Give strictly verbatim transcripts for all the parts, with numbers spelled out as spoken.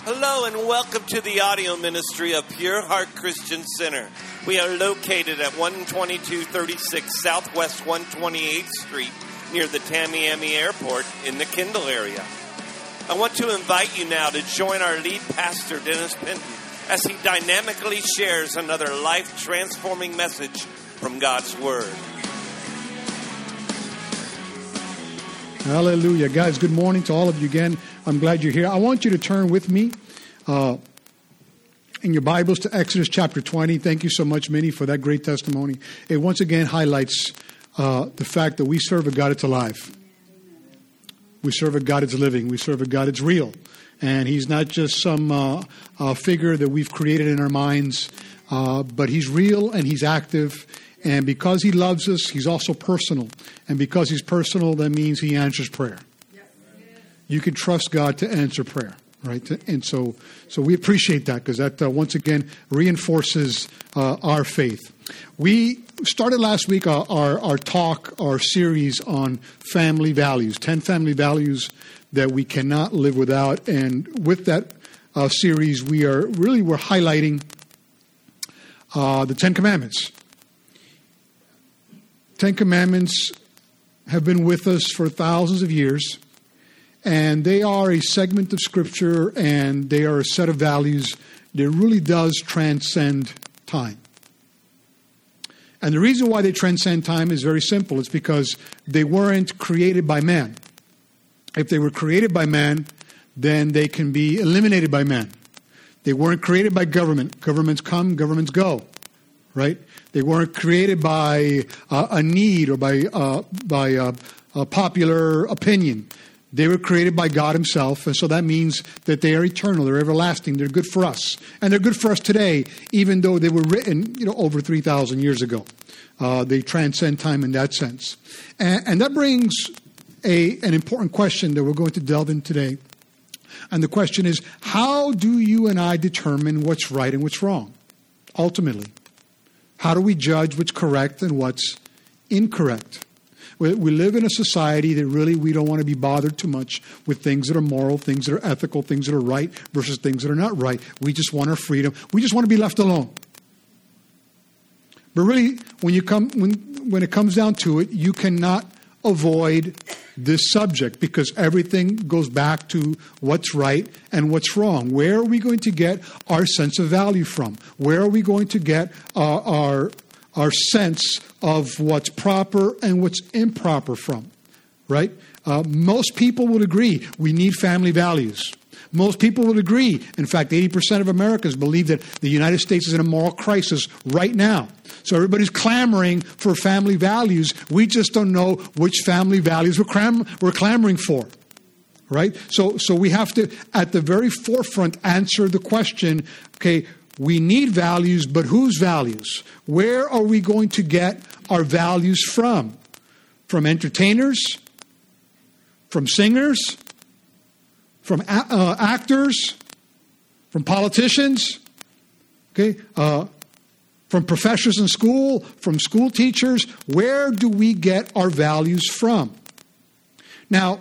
Hello and welcome to the audio ministry of Pure Heart Christian Center. We are located at one twenty-two thirty-six Southwest one twenty-eighth Street near the Tamiami Airport in the Kendall area. I want to invite you now to join our lead pastor, Dennis Penton, as he dynamically shares another life-transforming message from God's Word. Hallelujah. Guys, good morning to all of you again. I'm glad you're here. I want you to turn with me uh, in your Bibles to Exodus chapter twenty. Thank you so much, Minnie, for that great testimony. It once again highlights uh, the fact that we serve a God that's alive. We serve a God that's living. We serve a God that's real. And He's not just some uh, uh, figure that we've created in our minds, uh, but He's real and He's active. And because He loves us, He's also personal. And because He's personal, that means He answers prayer. You can trust God to answer prayer, right? And so so we appreciate that because that, uh, once again, reinforces uh, our faith. We started last week our, our, our talk, our series on family values, ten family values that we cannot live without. And with that uh, series, we are really, we're highlighting uh, the Ten Commandments. Ten Commandments have been with us for thousands of years. And they are a segment of Scripture, and they are a set of values that really does transcend time. And the reason why they transcend time is very simple. It's because they weren't created by man. If they were created by man, then they can be eliminated by man. They weren't created by government. Governments come, governments go, right? They weren't created by uh, a need or by uh, by uh, a popular opinion. They were created by God Himself, and so that means that they are eternal, they're everlasting, they're good for us. And they're good for us today, even though they were written, you know, over three thousand years ago. Uh, they transcend time in that sense. And, and that brings a, an important question that we're going to delve in today. And the question is, how do you and I determine what's right and what's wrong, ultimately? How do we judge what's correct and what's incorrect? We live in a society that really we don't want to be bothered too much with things that are moral, things that are ethical, things that are right versus things that are not right. We just want our freedom. We just want to be left alone. But really, when you come, when when it comes down to it, you cannot avoid this subject because everything goes back to what's right and what's wrong. Where are we going to get our sense of value from? Where are we going to get uh, our our sense of what's proper and what's improper from, right? Uh, most people would agree we need family values. Most people would agree. In fact, eighty percent of Americans believe that the United States is in a moral crisis right now. So everybody's clamoring for family values. We just don't know which family values we're, cram- we're clamoring for, right? So, so we have to, at the very forefront, answer the question, okay, we need values, but whose values? Where are we going to get our values from? From entertainers? From singers? From a- uh, actors? From politicians? Okay, uh, from professors in school? From school teachers? Where do we get our values from? Now,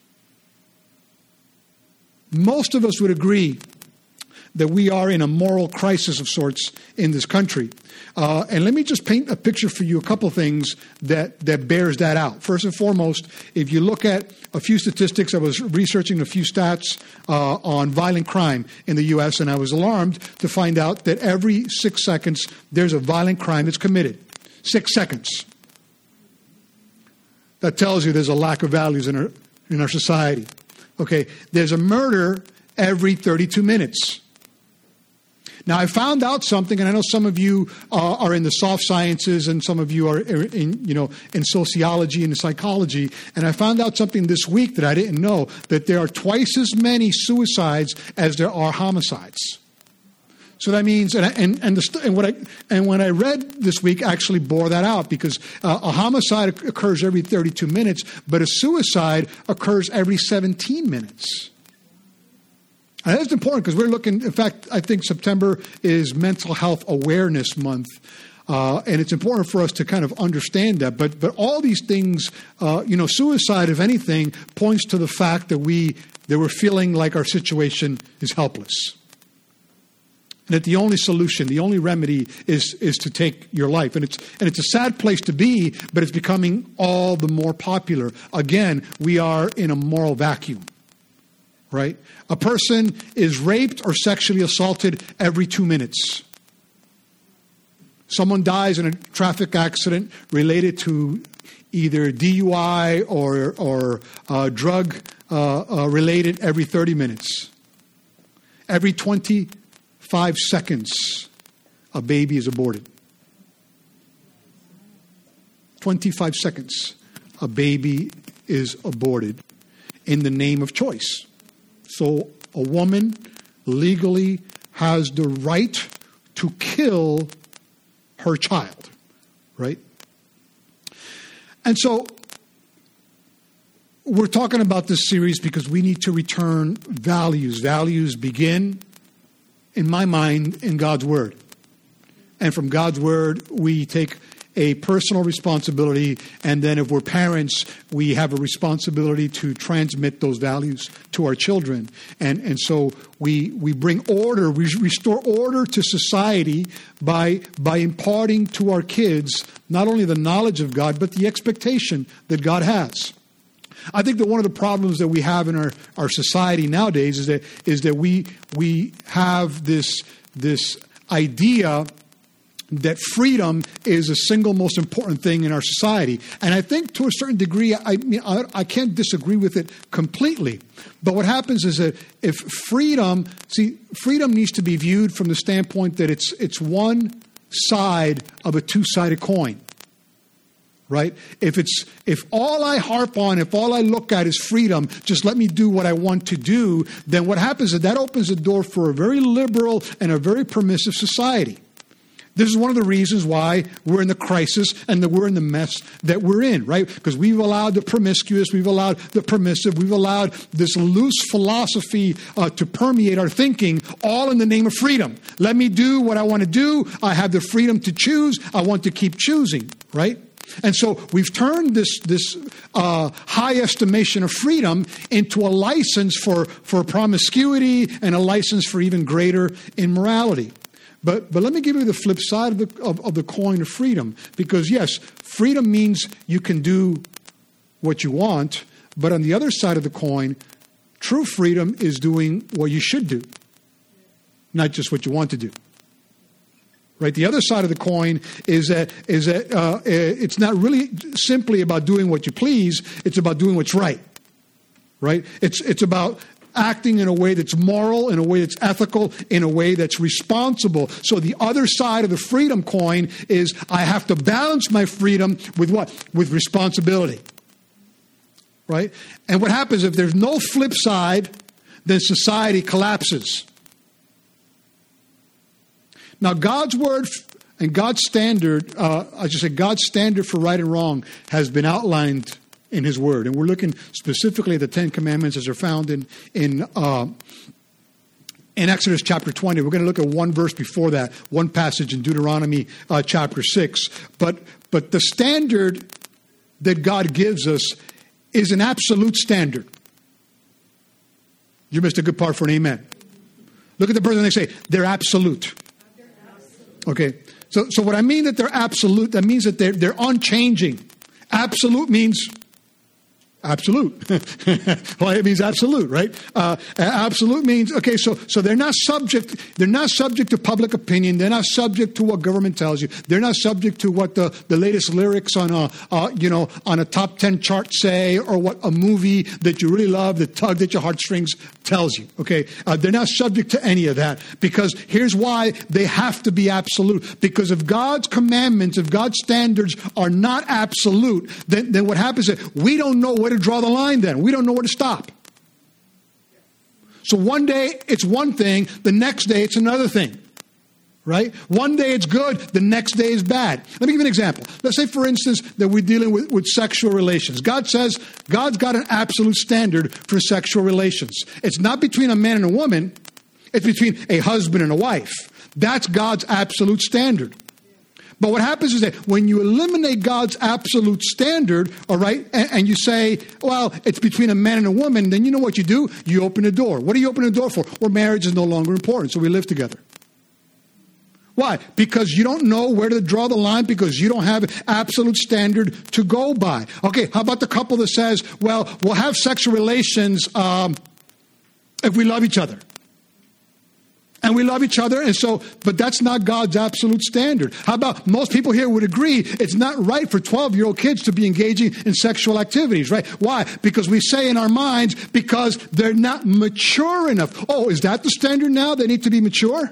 most of us would agree that we are in a moral crisis of sorts in this country. Uh, and let me just paint a picture for you, a couple things that, that bears that out. First and foremost, if you look at a few statistics, I was researching a few stats uh, on violent crime in the U S, and I was alarmed to find out that every six seconds there's a violent crime that's committed. Six seconds. That tells you there's a lack of values in our, in our society. Okay, there's a murder every thirty-two minutes. Now, I found out something, and I know some of you uh, are in the soft sciences and some of you are in, you know, in sociology and psychology. And I found out something this week that I didn't know, that there are twice as many suicides as there are homicides. So that means, and and and, the, and what I and when I read this week actually bore that out because uh, a homicide occurs every thirty-two minutes, but a suicide occurs every seventeen minutes. And that's important because we're looking, in fact, I think September is Mental Health Awareness Month. Uh, and it's important for us to kind of understand that. But but all these things, uh, you know, suicide, if anything, points to the fact that we that we're feeling like our situation is helpless. And that the only solution, the only remedy is is to take your life. And it's and it's a sad place to be, but it's becoming all the more popular. Again, we are in a moral vacuum, right? A person is raped or sexually assaulted every two minutes. Someone dies in a traffic accident related to either D U I or or uh, drug uh, uh, related every thirty minutes. Every twenty-five seconds, a baby is aborted. twenty-five seconds, a baby is aborted in the name of choice. So a woman legally has the right to kill her child, right? And so we're talking about this series because we need to return values. Values begin, in my mind, in God's Word. And from God's Word, we take a personal responsibility, and then if we're parents, we have a responsibility to transmit those values to our children. And and so we we bring order, we restore order to society by by imparting to our kids not only the knowledge of God, but the expectation that God has. I think that one of the problems that we have in our, our society nowadays is that is that we we have this this idea that freedom is the single most important thing in our society. And I think to a certain degree, I mean, I, I can't disagree with it completely. But what happens is that if freedom, see, freedom needs to be viewed from the standpoint that it's it's one side of a two-sided coin. Right? If it's if all I harp on, if all I look at is freedom, just let me do what I want to do, then what happens is that opens the door for a very liberal and a very permissive society. This is one of the reasons why we're in the crisis and that we're in the mess that we're in, right? Because we've allowed the promiscuous, we've allowed the permissive, we've allowed this loose philosophy uh, to permeate our thinking, all in the name of freedom. Let me do what I want to do. I have the freedom to choose. I want to keep choosing, right? And so we've turned this this uh, high estimation of freedom into a license for, for promiscuity and a license for even greater immorality. But but let me give you the flip side of the of, of the coin of freedom. Because yes, freedom means you can do what you want. But on the other side of the coin, true freedom is doing what you should do, not just what you want to do. Right. The other side of the coin is that is that uh, it's not really simply about doing what you please. It's about doing what's right. Right. It's it's about acting in a way that's moral, in a way that's ethical, in a way that's responsible. So the other side of the freedom coin is I have to balance my freedom with what? With responsibility. Right? And what happens if there's no flip side, then society collapses. Now, God's word and God's standard, uh, I should say God's standard for right and wrong has been outlined in His Word. And we're looking specifically at the Ten Commandments as they're found in in, uh, in Exodus chapter twenty. We're going to look at one verse before that, one passage in Deuteronomy uh, chapter six. But but the standard that God gives us is an absolute standard. You missed a good part for an amen. Look at the person and they say, they're absolute. Okay, so so what I mean that they're absolute, that means that they're, they're unchanging. Absolute means absolute. Well, it means absolute, right? Uh, absolute means, okay, so so they're not subject, they're not subject to public opinion. They're not subject to what government tells you. They're not subject to what the, the latest lyrics on a, uh, you know, on a top ten chart say, or what a movie that you really love, that tugged at your heartstrings tells you, okay? Uh, they're not subject to any of that, because here's why they have to be absolute. Because if God's commandments, if God's standards are not absolute, then, then what happens is we don't know where to draw the line then. We don't know where to stop. So one day it's one thing, the next day it's another thing. Right? One day it's good, the next day is bad. Let me give you an example. Let's say, for instance, that we're dealing with, with sexual relations. God says God's got an absolute standard for sexual relations. It's not between a man and a woman. It's between a husband and a wife. That's God's absolute standard. But what happens is that when you eliminate God's absolute standard, all right, and, and you say, well, it's between a man and a woman, then you know what you do? You open the door. What do you open the door for? Well, marriage is no longer important, so we live together. Why? Because you don't know where to draw the line, because you don't have an absolute standard to go by. Okay, how about the couple that says, well, we'll have sexual relations um, if we love each other. And we love each other, and so, but that's not God's absolute standard. How about most people here would agree it's not right for twelve-year-old kids to be engaging in sexual activities, right? Why? Because we say in our minds, because they're not mature enough. Oh, is that the standard now? They need to be mature?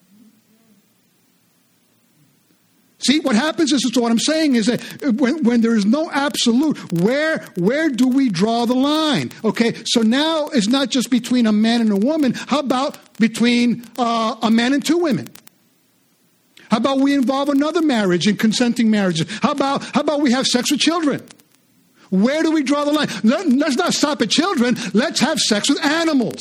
See, what happens is, so what I'm saying is that when, when there is no absolute, where where do we draw the line? Okay, so now it's not just between a man and a woman. How about between uh, a man and two women? How about we involve another marriage in consenting marriages? How about how about we have sex with children? Where do we draw the line? Let, let's not stop at children. Let's have sex with animals.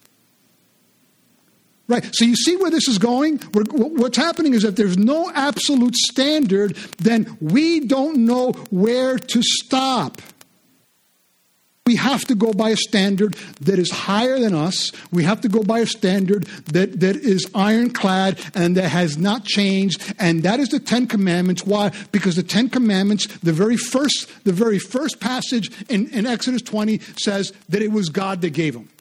Right. So you see where this is going? We're, what's happening is if there's no absolute standard, then we don't know where to stop. We have to go by a standard that is higher than us. We have to go by a standard that, that is ironclad and that has not changed. And that is the Ten Commandments. Why? Because the Ten Commandments, the very first, the very first passage in, in Exodus twenty says that it was God that gave them.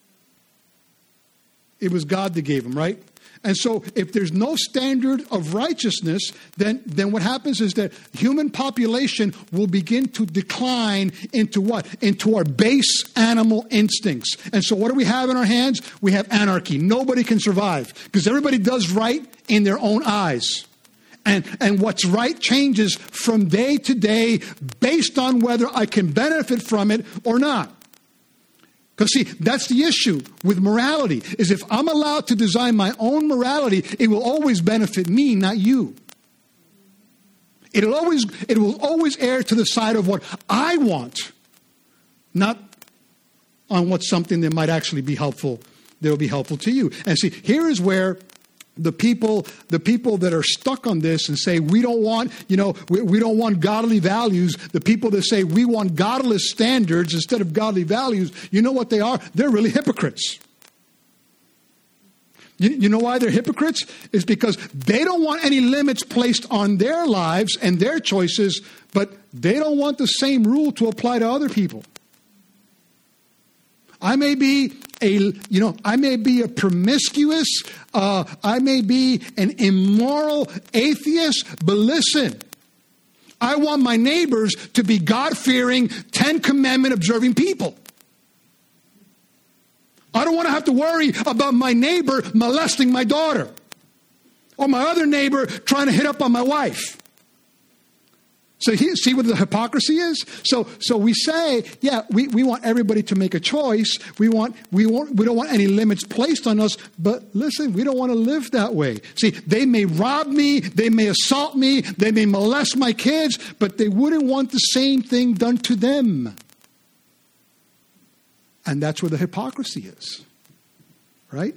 It was God that gave them, right? And so if there's no standard of righteousness, then, then what happens is that human population will begin to decline into what? Into our base animal instincts. And so what do we have in our hands? We have anarchy. Nobody can survive because everybody does right in their own eyes. And, and what's right changes from day to day based on whether I can benefit from it or not. Because, see, that's the issue with morality, is if I'm allowed to design my own morality, it will always benefit me, not you. It'll always, it will always err to the side of what I want, not on what's something that might actually be helpful, that will be helpful to you. And see, here is where the people, the people that are stuck on this and say, we don't want, you know, we, we don't want godly values. The people that say we want godless standards instead of godly values, you know what they are? They're really hypocrites. You, you know why they're hypocrites? It's because they don't want any limits placed on their lives and their choices, but they don't want the same rule to apply to other people. I may be a, you know, I may be a promiscuous, uh, I may be an immoral atheist, but listen, I want my neighbors to be God-fearing, Ten Commandment observing people. I don't want to have to worry about my neighbor molesting my daughter or my other neighbor trying to hit up on my wife. So he, see what the hypocrisy is? So so we say, yeah, we, we want everybody to make a choice. We want we want we don't want any limits placed on us, but listen, we don't want to live that way. See, they may rob me, they may assault me, they may molest my kids, but they wouldn't want the same thing done to them. And that's where the hypocrisy is. Right?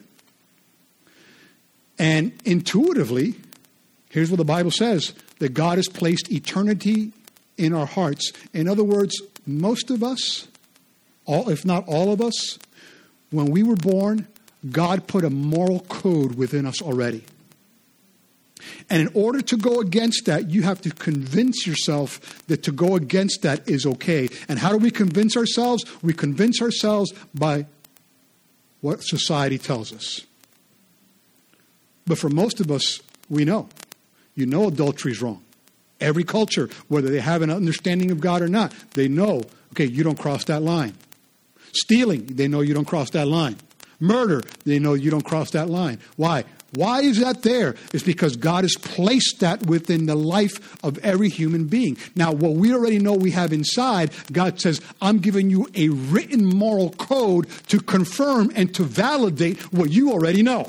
And intuitively, here's what the Bible says, that God has placed eternity in our hearts. In other words, most of us, all, if not all of us, when we were born, God put a moral code within us already. And in order to go against that, you have to convince yourself that to go against that is okay. And how do we convince ourselves? We convince ourselves by what society tells us. But for most of us, we know. You know adultery is wrong. Every culture, whether they have an understanding of God or not, they know, okay, you don't cross that line. Stealing, they know you don't cross that line. Murder, they know you don't cross that line. Why? Why is that there? It's because God has placed that within the life of every human being. Now, what we already know we have inside, God says, I'm giving you a written moral code to confirm and to validate what you already know.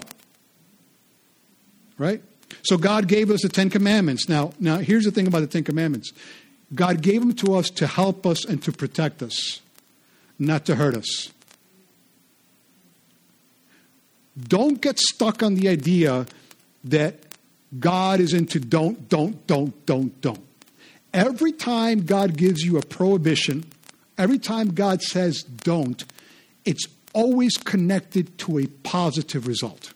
Right? So God gave us the Ten Commandments. Now, now here's the thing about the Ten Commandments. God gave them to us to help us and to protect us, not to hurt us. Don't get stuck on the idea that God is into don't, don't, don't, don't, don't. Every time God gives you a prohibition, every time God says don't, it's always connected to a positive result.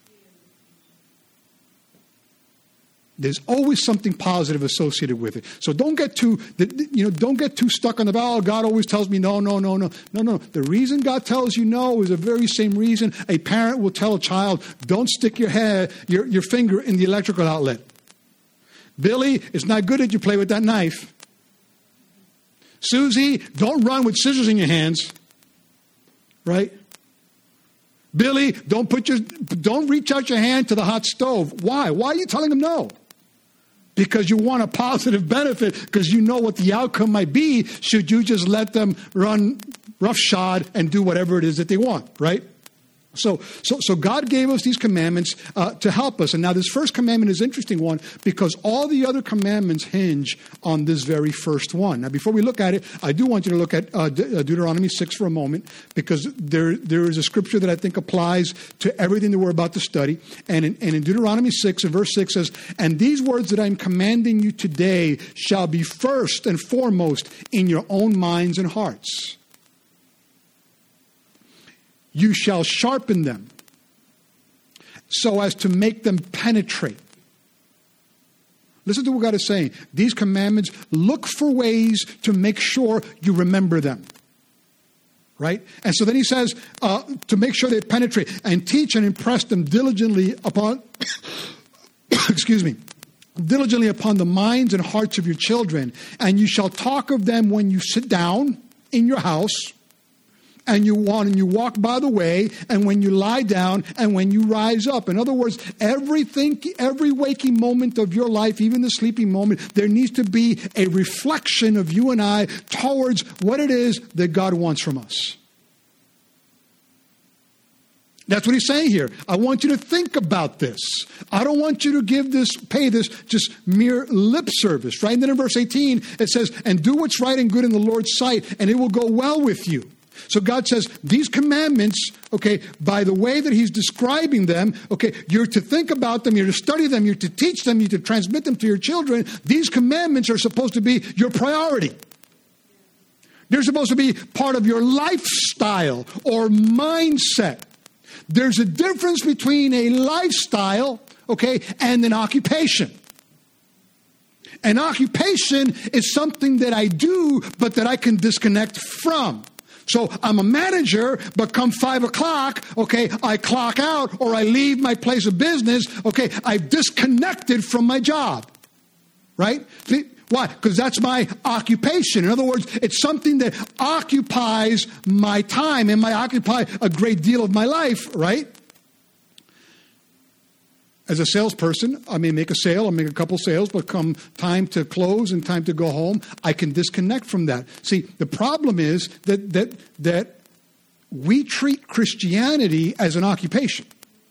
There's always something positive associated with it. So don't get too, you know, don't get too stuck on the, oh, God always tells me no, no, no, no. No, no. The reason God tells you no is the very same reason a parent will tell a child, don't stick your head, your, your finger in the electrical outlet. Billy, it's not good that you play with that knife. Susie, don't run with scissors in your hands. Right? Billy, don't put your, don't reach out your hand to the hot stove. Why? Why are you telling them no? Because you want a positive benefit, because you know what the outcome might be should you just let them run roughshod and do whatever it is that they want, right? So, so, so God gave us these commandments uh, to help us. And now this first commandment is an interesting one because all the other commandments hinge on this very first one. Now, before we look at it, I do want you to look at uh, De- Deuteronomy six for a moment because there, there is a scripture that I think applies to everything that we're about to study. And in, and in Deuteronomy six, and verse six says, "And these words that I'm commanding you today shall be first and foremost in your own minds and hearts. You shall sharpen them so as to make them penetrate." Listen to what God is saying. These commandments, look for ways to make sure you remember them. Right? And so then he says, uh, to make sure they penetrate, and teach and impress them diligently upon, excuse me, diligently upon the minds and hearts of your children. And you shall talk of them when you sit down in your house, and you want and you walk by the way, and when you lie down, and when you rise up. In other words, everything, every waking moment of your life, even the sleeping moment, there needs to be a reflection of you and I towards what it is that God wants from us. That's what he's saying here. I want you to think about this. I don't want you to give this, pay this just mere lip service, right? And then in verse eighteen, it says, "And do what's right and good in the Lord's sight, and it will go well with you." So God says these commandments, okay, by the way that he's describing them, okay, you're to think about them, you're to study them, you're to teach them, you're to transmit them to your children. These commandments are supposed to be your priority. They're supposed to be part of your lifestyle or mindset. There's a difference between a lifestyle, okay, and an occupation. An occupation is something that I do, but that I can disconnect from. So I'm a manager, but come five o'clock, okay, I clock out or I leave my place of business, okay, I've disconnected from my job, right? See, why? Because that's my occupation. In other words, it's something that occupies my time and might occupy a great deal of my life, right? As a salesperson, I may make a sale, I'll make a couple sales, but come time to close and time to go home, I can disconnect from that. See, the problem is that that that we treat Christianity as an occupation.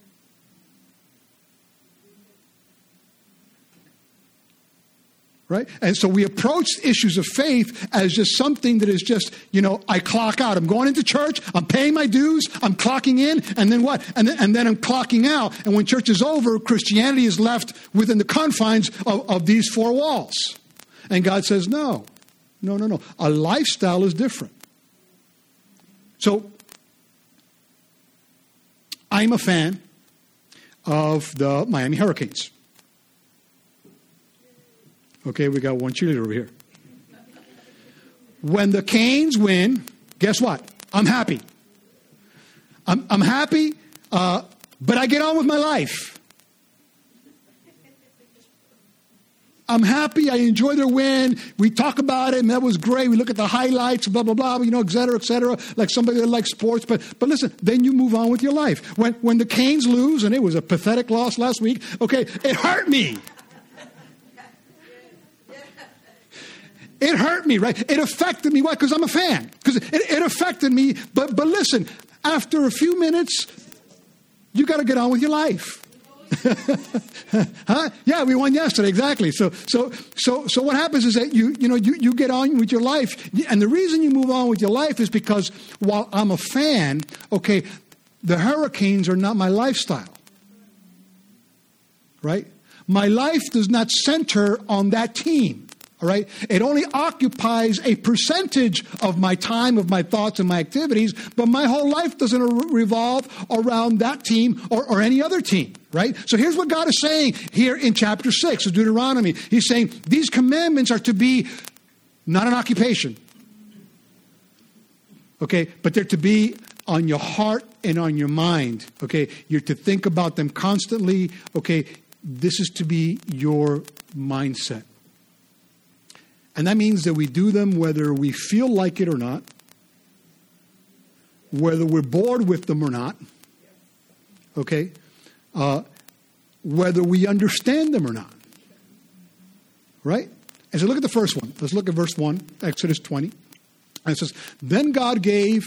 Right? And so we approach issues of faith as just something that is just, you know, I clock out. I'm going into church. I'm paying my dues. I'm clocking in. And then what? And then, and then I'm clocking out. And when church is over, Christianity is left within the confines of, of these four walls. And God says, no, no, no, no. A lifestyle is different. So I'm a fan of the Miami Hurricanes. Okay, we got one cheerleader over here. When the Canes win, guess what? I'm happy. I'm, I'm happy, uh, but I get on with my life. I'm happy. I enjoy their win. We talk about it, and that was great. We look at the highlights, blah, blah, blah, you know, et cetera, et cetera, like somebody that likes sports. But but listen, then you move on with your life. When, when the Canes lose, and it was a pathetic loss last week, okay, it hurt me. It hurt me, right? It affected me. Why? Because I'm a fan. Because it, it affected me. But but listen, after a few minutes, you got to get on with your life. Huh? Yeah, we won yesterday. Exactly. So so so so what happens is that you you know you, you get on with your life, and the reason you move on with your life is because while I'm a fan, okay, the Hurricanes are not my lifestyle. Right? My life does not center on that team. All right? It only occupies a percentage of my time, of my thoughts and my activities, but my whole life doesn't revolve around that team or, or any other team. Right? So here's what God is saying here in chapter six of Deuteronomy. He's saying these commandments are to be not an occupation. Okay? But they're to be on your heart and on your mind. Okay? You're to think about them constantly. Okay? This is to be your mindset. And that means that we do them whether we feel like it or not, whether we're bored with them or not, okay, uh, whether we understand them or not, right? And so look at the first one. Let's look at verse one, Exodus twenty. And it says, then God gave,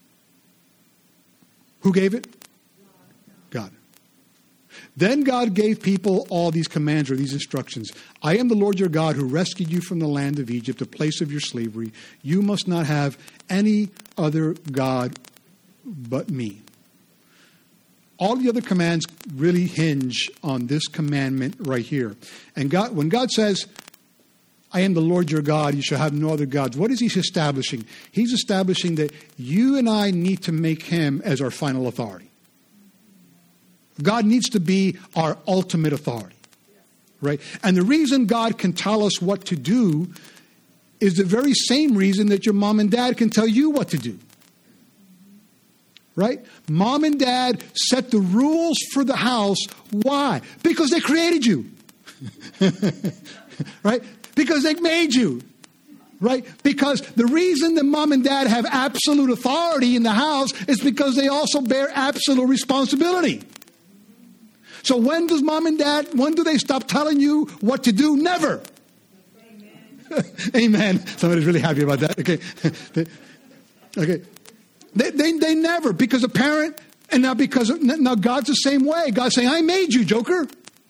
who gave it? God. Then God gave people all these commands or these instructions. I am the Lord your God who rescued you from the land of Egypt, the place of your slavery. You must not have any other God but me. All the other commands really hinge on this commandment right here. And God, when God says, I am the Lord your God, you shall have no other gods, what is he establishing? He's establishing that you and I need to make him as our final authority. God needs to be our ultimate authority, right? And the reason God can tell us what to do is the very same reason that your mom and dad can tell you what to do, right? Mom and dad set the rules for the house. Why? Because they created you, right? Because they made you, right? Because the reason that mom and dad have absolute authority in the house is because they also bear absolute responsibility. So when does mom and dad, when do they stop telling you what to do? Never. Amen. Amen. Somebody's really happy about that. Okay. Okay. They, they, they never, because a parent, and now because, of, now God's the same way. God's saying, I made you, joker.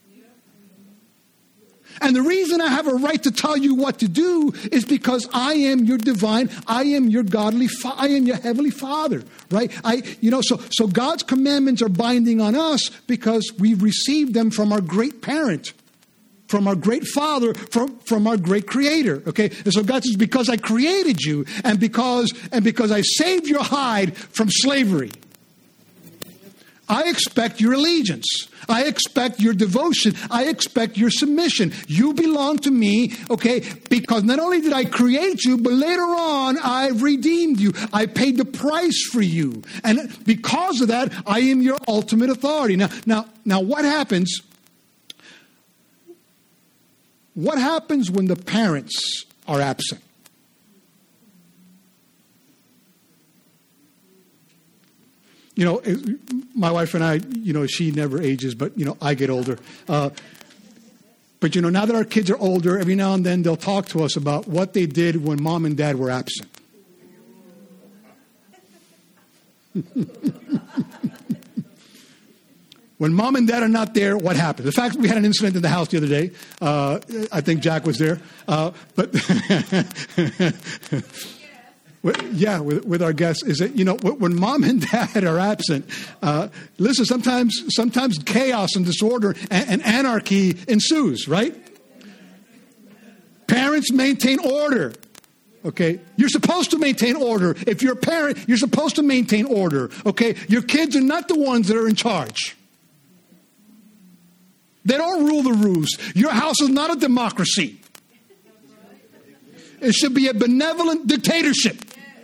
And the reason I have a right to tell you what to do is because I am your divine, I am your godly, fa- I am your heavenly Father, right? I, you know, so so God's commandments are binding on us because we've received them from our great parent, from our great Father, from from our great Creator. Okay, and so God says, because I created you, and because and because I saved your hide from slavery, I expect your allegiance. I expect your devotion. I expect your submission. You belong to me, okay, because not only did I create you, but later on I redeemed you. I paid the price for you. And because of that, I am your ultimate authority. Now, now, now what happens? What happens when the parents are absent? You know, my wife and I, you know, she never ages, but, you know, I get older. Uh, but, you know, now that our kids are older, every now and then they'll talk to us about what they did when mom and dad were absent. When mom and dad are not there, what happens? In fact, we had an incident in the house the other day. Uh, I think Jack was there. Uh, but... Yeah, with, with our guests, is that, you know, when mom and dad are absent, uh, listen, sometimes sometimes chaos and disorder and, and anarchy ensues, right? Parents maintain order, okay? You're supposed to maintain order. If you're a parent, you're supposed to maintain order, okay? Your kids are not the ones that are in charge. They don't rule the roost. Your house is not a democracy. It should be a benevolent dictatorship.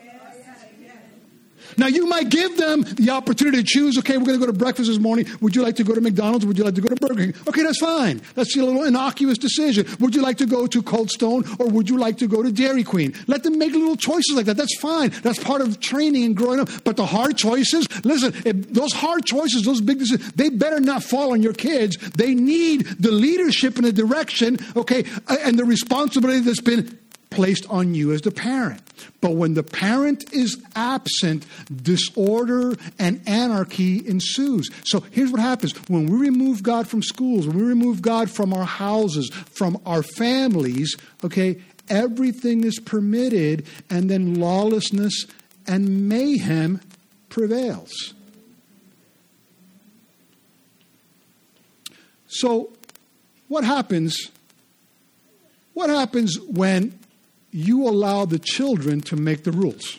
Now, you might give them the opportunity to choose, okay, we're going to go to breakfast this morning. Would you like to go to McDonald's? Would you like to go to Burger King? Okay, that's fine. That's a little innocuous decision. Would you like to go to Cold Stone or would you like to go to Dairy Queen? Let them make little choices like that. That's fine. That's part of training and growing up. But the hard choices, listen, if those hard choices, those big decisions, they better not fall on your kids. They need the leadership and the direction, okay, and the responsibility that's been placed on you as the parent. But when the parent is absent, disorder and anarchy ensues. So here's what happens. When we remove God from schools, when we remove God from our houses, from our families, okay, everything is permitted, and then lawlessness and mayhem prevails. So what happens, what happens when you allow the children to make the rules?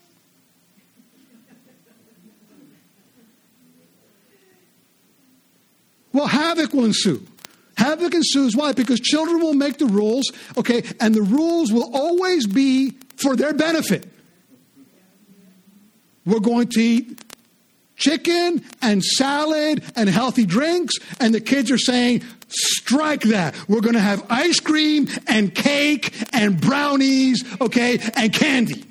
Well, havoc will ensue. Havoc ensues. Why? Because children will make the rules, okay, and the rules will always be for their benefit. We're going to eat chicken and salad and healthy drinks, and the kids are saying, strike that. We're going to have ice cream and cake and brownies, okay, and candy.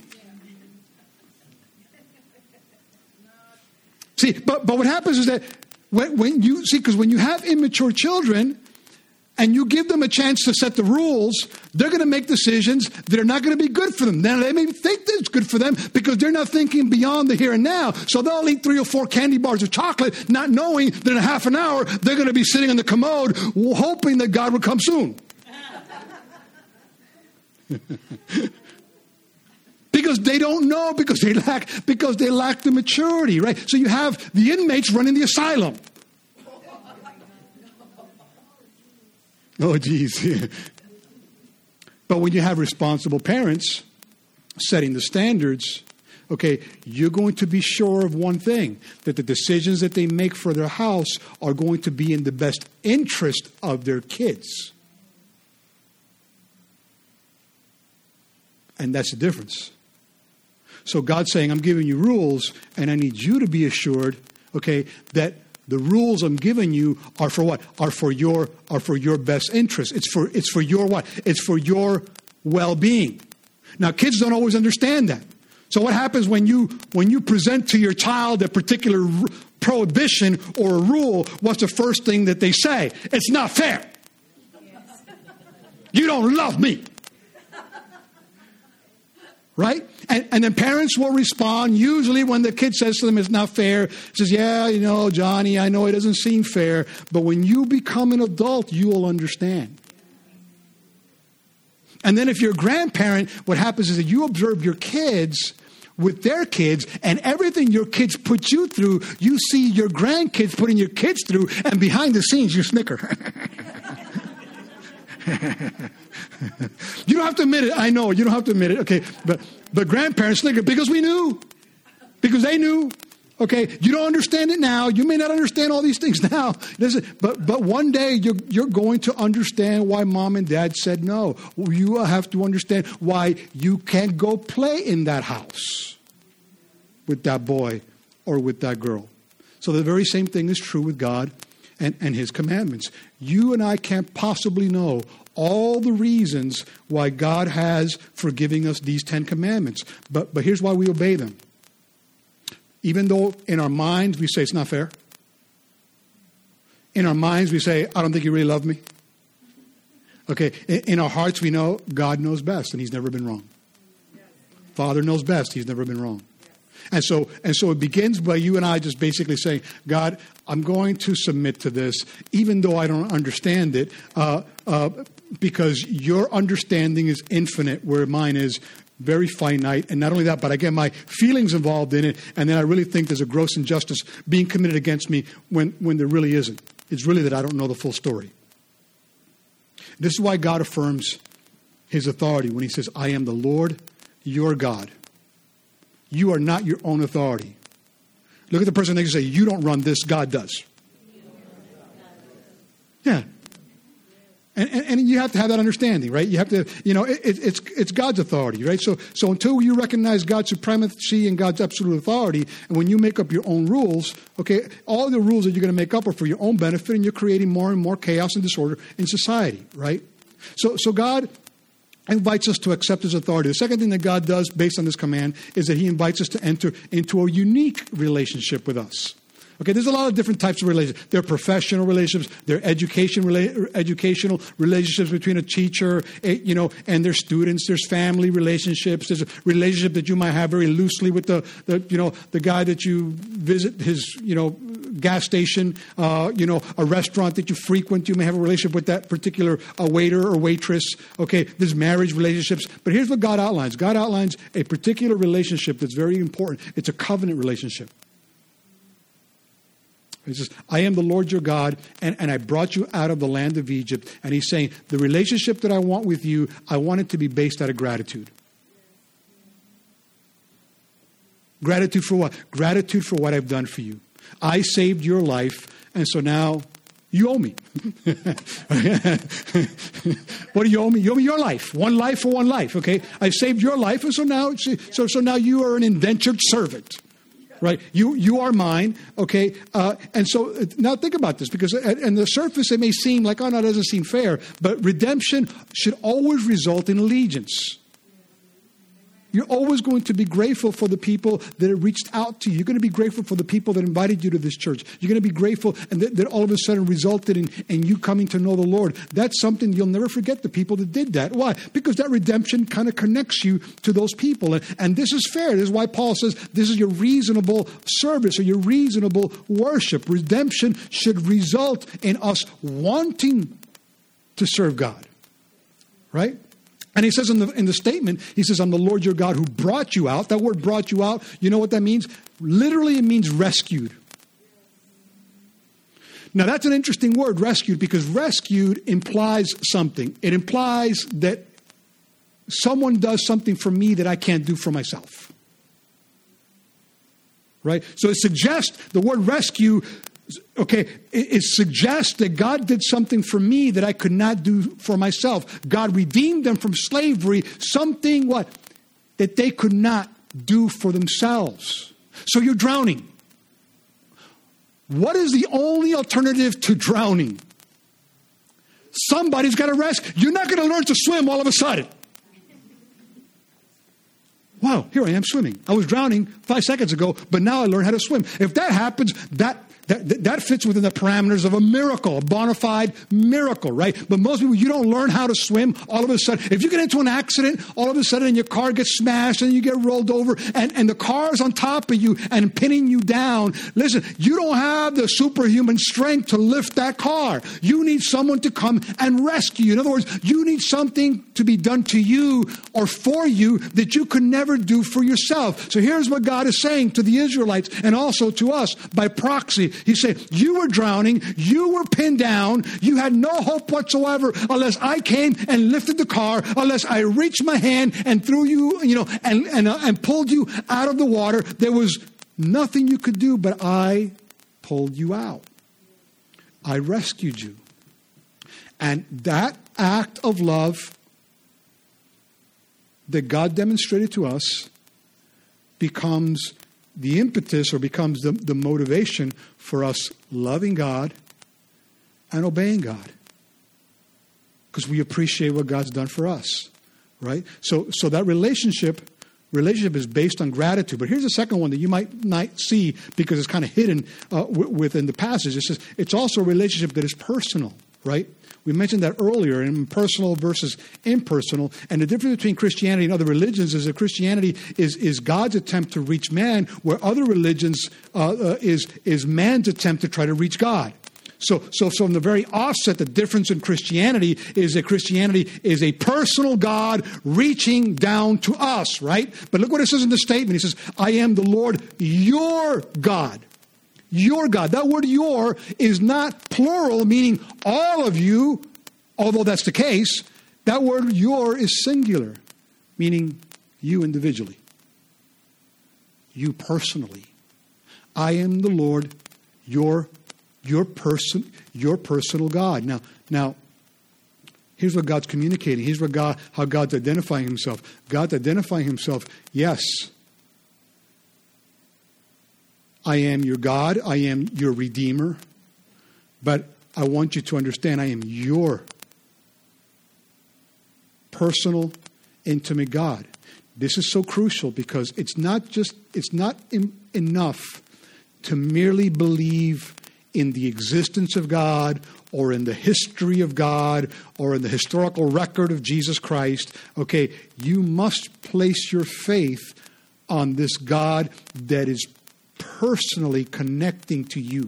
See, but, but what happens is that when, when you, see, because when you have immature children, and you give them a chance to set the rules, they're going to make decisions that are not going to be good for them. Now, they may think that it's good for them because they're not thinking beyond the here and now. So they'll eat three or four candy bars of chocolate, not knowing that in a half an hour, they're going to be sitting on the commode hoping that God will come soon. Because they don't know, because they lack, because they lack the maturity, right? So you have the inmates running the asylum. Oh, geez. But when you have responsible parents setting the standards, okay, you're going to be sure of one thing, that the decisions that they make for their house are going to be in the best interest of their kids. And that's the difference. So God's saying, I'm giving you rules, and I need you to be assured, okay, that the rules I'm giving you are for what? Are for your are for your best interest. It's for it's for your what? It's for your well-being. Now, kids don't always understand that. So what happens when you when you present to your child a particular r- prohibition or a rule? What's the first thing that they say? It's not fair. Yes. You don't love me. Right? And, and then parents will respond, usually when the kid says to them it's not fair, says, yeah, you know, Johnny, I know it doesn't seem fair, but when you become an adult, you will understand. And then if you're a grandparent, what happens is that you observe your kids with their kids, and everything your kids put you through, you see your grandkids putting your kids through, and behind the scenes you snicker. You don't have to admit it. I know. You don't have to admit it. Okay. But but grandparents snicker because we knew. Because they knew. Okay. You don't understand it now. You may not understand all these things now. But but one day you're, you're going to understand why mom and dad said no. You have to understand why you can't go play in that house with that boy or with that girl. So the very same thing is true with God and, and his commandments. You and I can't possibly know all the reasons why God has for giving us these Ten Commandments. But but here's why we obey them. Even though in our minds we say it's not fair. In our minds we say, I don't think you really love me. Okay, in, in our hearts we know God knows best and he's never been wrong. Father knows best, he's never been wrong. And so and so it begins by you and I just basically saying, God, I'm going to submit to this, even though I don't understand it, uh, uh, because your understanding is infinite, where mine is very finite. And not only that, but I get my feelings involved in it, and then I really think there's a gross injustice being committed against me when, when there really isn't. It's really that I don't know the full story. This is why God affirms his authority when he says, I am the Lord, your God. You are not your own authority. Look at the person next to you and say, you don't run this, God does. Yeah. And, and, and you have to have that understanding, right? You have to, you know, it, it's it's God's authority, right? So so until you recognize God's supremacy and God's absolute authority, and when you make up your own rules, okay, all the rules that you're going to make up are for your own benefit, and you're creating more and more chaos and disorder in society, right? So so God invites us to accept his authority. The second thing that God does based on this command is that he invites us to enter into a unique relationship with us. Okay, there's a lot of different types of relationships. There are professional relationships. There are education, rela- educational relationships between a teacher, a, you know, and their students. There's family relationships. There's a relationship that you might have very loosely with the, the you know, the guy that you visit his, you know, gas station, uh, you know, a restaurant that you frequent. You may have a relationship with that particular uh, waiter or waitress. Okay, there's marriage relationships. But here's what God outlines. God outlines a particular relationship that's very important. It's a covenant relationship. He says, I am the Lord your God, and, and I brought you out of the land of Egypt. And he's saying, the relationship that I want with you, I want it to be based out of gratitude. Gratitude for what? Gratitude for what I've done for you. I saved your life, and so now you owe me. What do you owe me? You owe me your life. One life for one life, okay? I saved your life, and so now, so, so now you are an indentured servant. Right, you you are mine, okay, uh, and so uh, now think about this, because at, at the surface it may seem like, oh no, it doesn't seem fair, but redemption should always result in allegiance. You're always going to be grateful for the people that have reached out to you. You're going to be grateful for the people that invited you to this church. You're going to be grateful, and that, that all of a sudden resulted in, in you coming to know the Lord. That's something you'll never forget, the people that did that. Why? Because that redemption kind of connects you to those people. And, and this is fair. This is why Paul says this is your reasonable service or your reasonable worship. Redemption should result in us wanting to serve God. Right? And he says in the in the statement, he says, I'm the Lord your God who brought you out. That word brought you out, you know what that means? Literally, it means rescued. Now, that's an interesting word, rescued, because rescued implies something. It implies that someone does something for me that I can't do for myself. Right? So it suggests, the word rescue, okay, it, it suggests that God did something for me that I could not do for myself. God redeemed them from slavery, something what? That they could not do for themselves. So you're drowning. What is the only alternative to drowning? Somebody's got to rescue. You're not going to learn to swim all of a sudden. Wow, here I am swimming. I was drowning five seconds ago, but now I learned how to swim. If that happens, that That, that fits within the parameters of a miracle, a bona fide miracle, right? But most people, you don't learn how to swim all of a sudden. If you get into an accident, all of a sudden your car gets smashed and you get rolled over and, and the car's on top of you and pinning you down. Listen, you don't have the superhuman strength to lift that car. You need someone to come and rescue you. In other words, you need something to be done to you or for you that you could never do for yourself. So here's what God is saying to the Israelites and also to us by proxy. He said, you were drowning, you were pinned down, you had no hope whatsoever unless I came and lifted the car, unless I reached my hand and threw you, you know, and, and, uh, and pulled you out of the water. There was nothing you could do, but I pulled you out. I rescued you. And that act of love that God demonstrated to us becomes the impetus or becomes the, the motivation for us loving God and obeying God. Because we appreciate what God's done for us, right? So so that relationship, relationship is based on gratitude. But here's the second one that you might not see because it's kind of hidden uh, w- within the passage. It says it's also a relationship that is personal, right? We mentioned that earlier, in personal versus impersonal. And the difference between Christianity and other religions is that Christianity is, is God's attempt to reach man, where other religions uh, uh, is, is man's attempt to try to reach God. So, so from the very offset, the difference in Christianity is that Christianity is a personal God reaching down to us, right? But look what it says in the statement. He says, I am the Lord your God. Your God. That word your is not plural, meaning all of you, although that's the case. That word your is singular, meaning you individually. You personally. I am the Lord, your, your person, your personal God. Now, now, here's what God's communicating. Here's what God, how God's identifying himself. God's identifying himself, yes, I am your God. I am your Redeemer. But I want you to understand I am your personal, intimate God. This is so crucial because it's not just, it's not in, enough to merely believe in the existence of God or in the history of God or in the historical record of Jesus Christ. Okay, you must place your faith on this God that is personally connecting to you.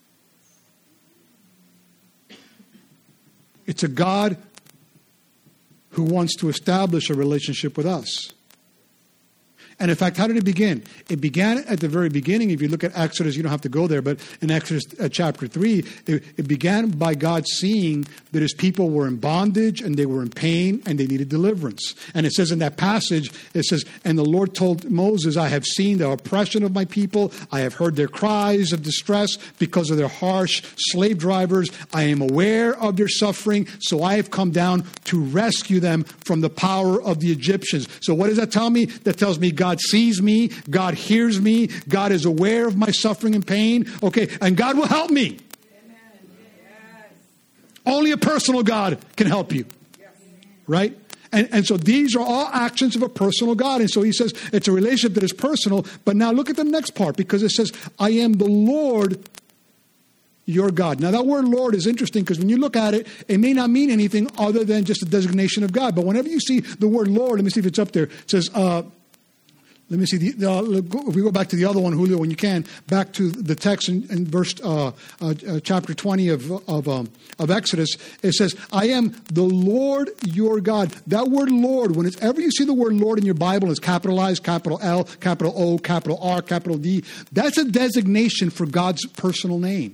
It's a God who wants to establish a relationship with us. And in fact, how did it begin? It began at the very beginning. If you look at Exodus, you don't have to go there, but in Exodus uh, chapter three, it, it began by God seeing that his people were in bondage and they were in pain and they needed deliverance. And it says in that passage, it says, and the Lord told Moses, I have seen the oppression of my people. I have heard their cries of distress because of their harsh slave drivers. I am aware of their suffering, so I have come down to rescue them from the power of the Egyptians. So what does that tell me? That tells me God sees me, God hears me, God is aware of my suffering and pain, okay, and God will help me. Amen. Yes. Only a personal God can help you, yes. Right? And, and so these are all actions of a personal God. And so he says it's a relationship that is personal. But now look at the next part, because it says, I am the Lord your God. Now that word Lord is interesting, because when you look at it, it may not mean anything other than just a designation of God. But whenever you see the word Lord, let me see if it's up there. It says, uh, let me see, the, uh, if we go back to the other one, Julio, when you can, back to the text in, in verse, uh, uh, uh, chapter twenty of, of, um, of Exodus, it says, I am the Lord your God. That word Lord, whenever you see the word Lord in your Bible, it's capitalized, capital L, capital O, capital R, capital D. That's a designation for God's personal name.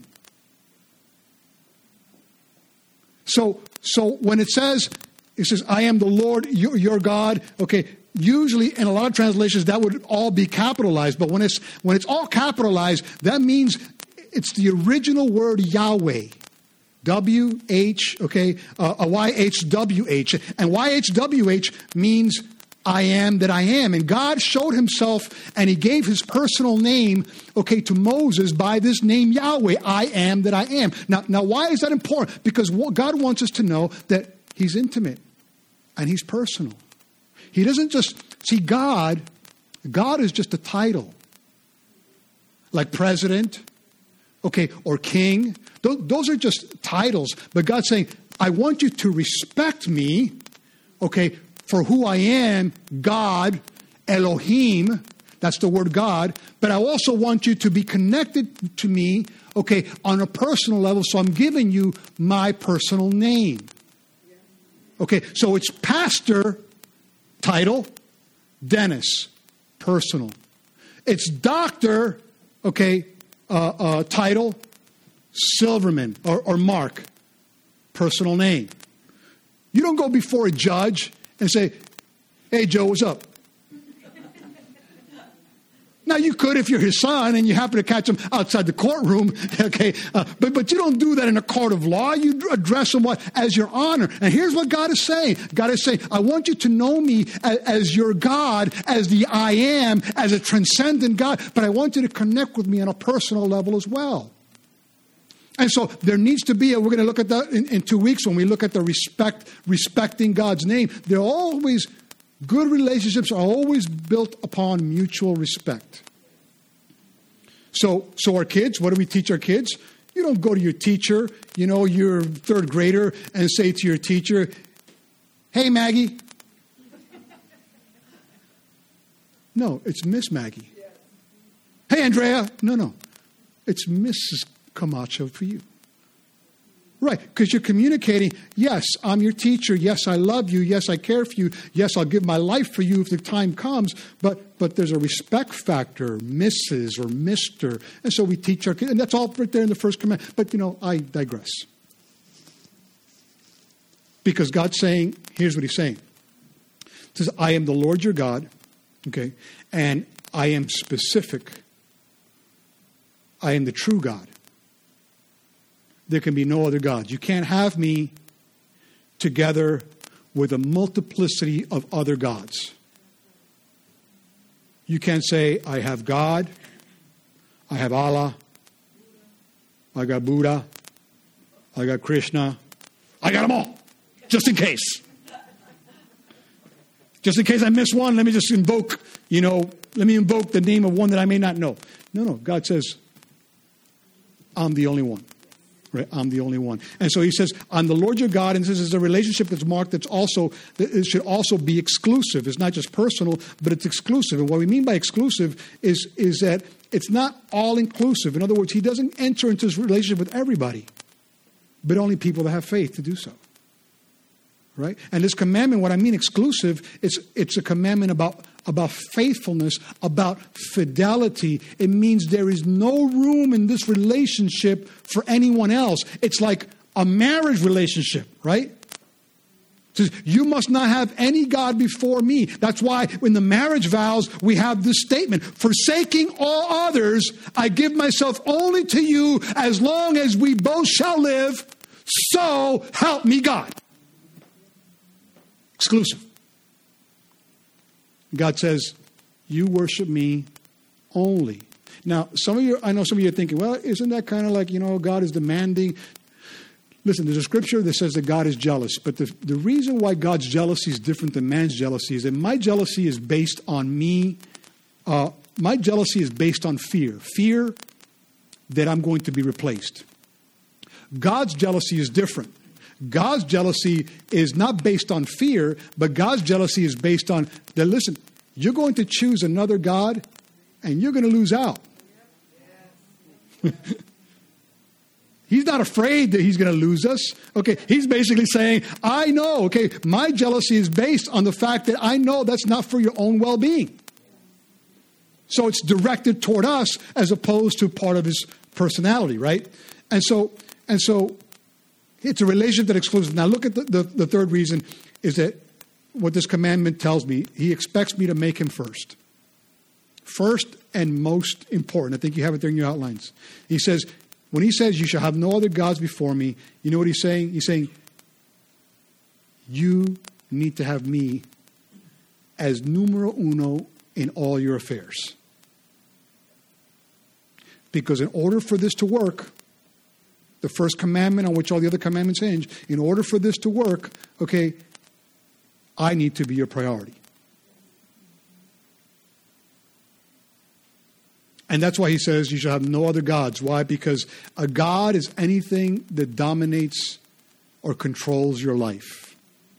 So, so when it says, it says, I am the Lord your, your God, okay, usually in a lot of translations that would all be capitalized, but when it's when it's all capitalized, that means it's the original word Yahweh. W H, okay, uh, a Y H W H. And Y H W H means I am that I am. And God showed himself and he gave his personal name, okay, to Moses by this name Yahweh, I am that I am. Now, now why is that important? Because God wants us to know that he's intimate and he's personal. He doesn't just, see, God, God is just a title. Like president, okay, or king. Those, those are just titles. But God's saying, I want you to respect me, okay, for who I am, God, Elohim, that's the word God. But I also want you to be connected to me, okay, on a personal level. So I'm giving you my personal name. Okay, so it's pastor, title, Dennis, personal. It's doctor, okay, uh, uh, title, Silverman or, or Mark, personal name. You don't go before a judge and say, hey, Joe, what's up? Now, you could if you're his son and you happen to catch him outside the courtroom, okay? Uh, but but you don't do that in a court of law. You address him what, as your honor. And here's what God is saying. God is saying, I want you to know me as, as your God, as the I am, as a transcendent God. But I want you to connect with me on a personal level as well. And so there needs to be, and we're going to look at that in, in two weeks when we look at the respect, respecting God's name. There are always... Good relationships are always built upon mutual respect. So, so our kids, what do we teach our kids? You don't go to your teacher, you know, your third grader, and say to your teacher, hey, Maggie. No, it's Miss Maggie. Hey, Andrea. No, no. It's Missus Camacho for you. Right, because you're communicating, yes, I'm your teacher. Yes, I love you. Yes, I care for you. Yes, I'll give my life for you if the time comes. But but there's a respect factor, Missus or Mister And so we teach our kids. And that's all right there in the first command. But, you know, I digress. Because God's saying, here's what he's saying. He says, I am the Lord your God, okay, and I am specific. I am the true God. There can be no other gods. You can't have me together with a multiplicity of other gods. You can't say, I have God, I have Allah, I got Buddha, I got Krishna, I got them all, just in case. Just in case I miss one, let me just invoke, you know, let me invoke the name of one that I may not know. No, no, God says, I'm the only one. Right? I'm the only one. And so he says, I'm the Lord your God. And this is a relationship that's marked that's also, that it should also be exclusive. It's not just personal, but it's exclusive. And what we mean by exclusive is, is that it's not all inclusive. In other words, he doesn't enter into this relationship with everybody, but only people that have faith to do so. Right? And this commandment, what I mean exclusive, it's, it's a commandment about about faithfulness, about fidelity. It means there is no room in this relationship for anyone else. It's like a marriage relationship, right? It says, you must not have any God before me. That's why in the marriage vows, we have this statement, forsaking all others, I give myself only to you as long as we both shall live. So help me God. Exclusive. God says, you worship me only. Now, some of you, I know some of you are thinking, well, isn't that kind of like, you know, God is demanding? Listen, there's a scripture that says that God is jealous. But the, the reason why God's jealousy is different than man's jealousy is that my jealousy is based on me. Uh, my jealousy is based on fear. Fear that I'm going to be replaced. God's jealousy is different. God's jealousy is not based on fear, but God's jealousy is based on that, listen, you're going to choose another God and you're going to lose out. He's not afraid that he's going to lose us. Okay, he's basically saying, I know, okay, my jealousy is based on the fact that I know that's not for your own well-being. So it's directed toward us as opposed to part of his personality, right? And so, and so it's a relationship that excludes. Now look at the, the, the third reason is that what this commandment tells me, he expects me to make him first. First and most important. I think you have it there in your outlines. He says, when he says, you shall have no other gods before me, you know what he's saying? He's saying, you need to have me as numero uno in all your affairs. Because in order for this to work, the first commandment on which all the other commandments hinge, in order for this to work, okay, I need to be your priority. And that's why he says you shall have no other gods. Why? Because a god is anything that dominates or controls your life.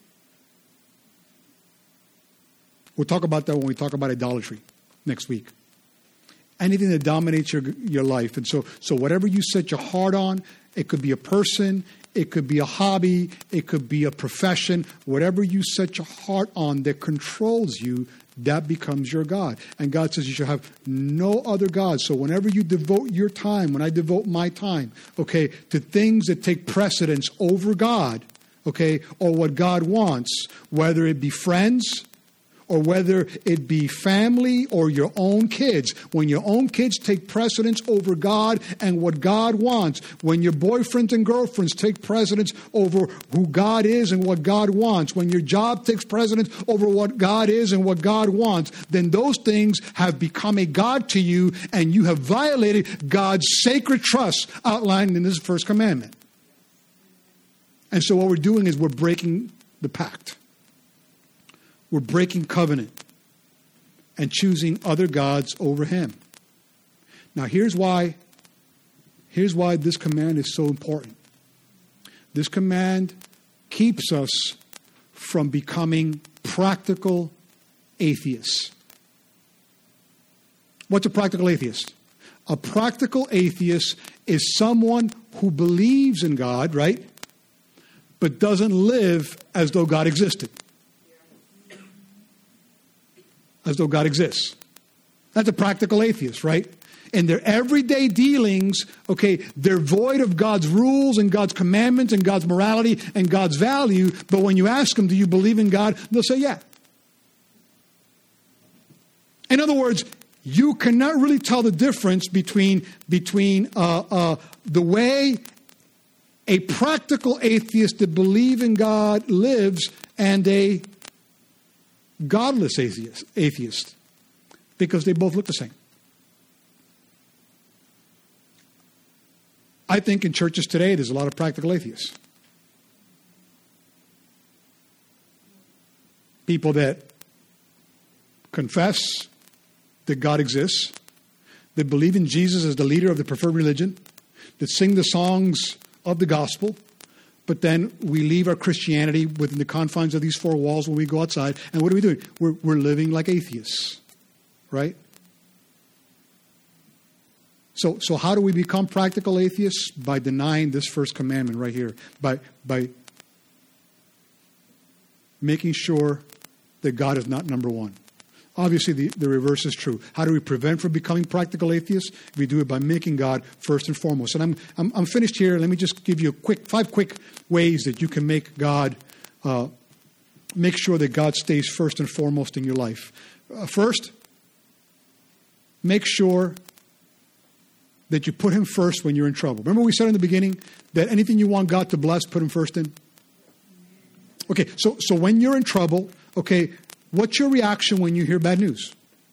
We'll talk about that when we talk about idolatry next week. Anything that dominates your your life. And so, so whatever you set your heart on, it could be a person, it could be a hobby, it could be a profession. Whatever you set your heart on that controls you, that becomes your God. And God says you shall have no other gods. So whenever you devote your time, when I devote my time, okay, to things that take precedence over God, okay, or what God wants, whether it be friends, or whether it be family or your own kids. When your own kids take precedence over God and what God wants, when your boyfriends and girlfriends take precedence over who God is and what God wants, when your job takes precedence over what God is and what God wants, then those things have become a God to you and you have violated God's sacred trust outlined in this first commandment. And so what we're doing is we're breaking the pact. We're breaking covenant and choosing other gods over him. Now here's why, here's why this command is so important. This command keeps us from becoming practical atheists. What's a practical atheist? A practical atheist is someone who believes in God, right? But doesn't live as though God existed. As though God exists. That's a practical atheist, right? In their everyday dealings, okay, they're void of God's rules and God's commandments and God's morality and God's value. But when you ask them, do you believe in God? They'll say, yeah. In other words, you cannot really tell the difference between, between uh, uh, the way a practical atheist that believes in God lives and a godless atheist, atheist, because they both look the same. I think in churches today there's a lot of practical atheists. People that confess that God exists, that believe in Jesus as the leader of the preferred religion, that sing the songs of the gospel, but then we leave our Christianity within the confines of these four walls when we go outside. And what are we doing? We're, we're living like atheists, right? So, so how do we become practical atheists? By denying this first commandment right here. By, by making sure that God is not number one. Obviously, the, the reverse is true. How do we prevent from becoming practical atheists? We do it by making God first and foremost. And I'm I'm, I'm finished here. Let me just give you a quick five quick ways that you can make God uh, make sure that God stays first and foremost in your life. Uh, first, make sure that you put him first when you're in trouble. Remember we said in the beginning that anything you want God to bless, put him first in? Okay, so so when you're in trouble, okay, what's your reaction when you hear bad news?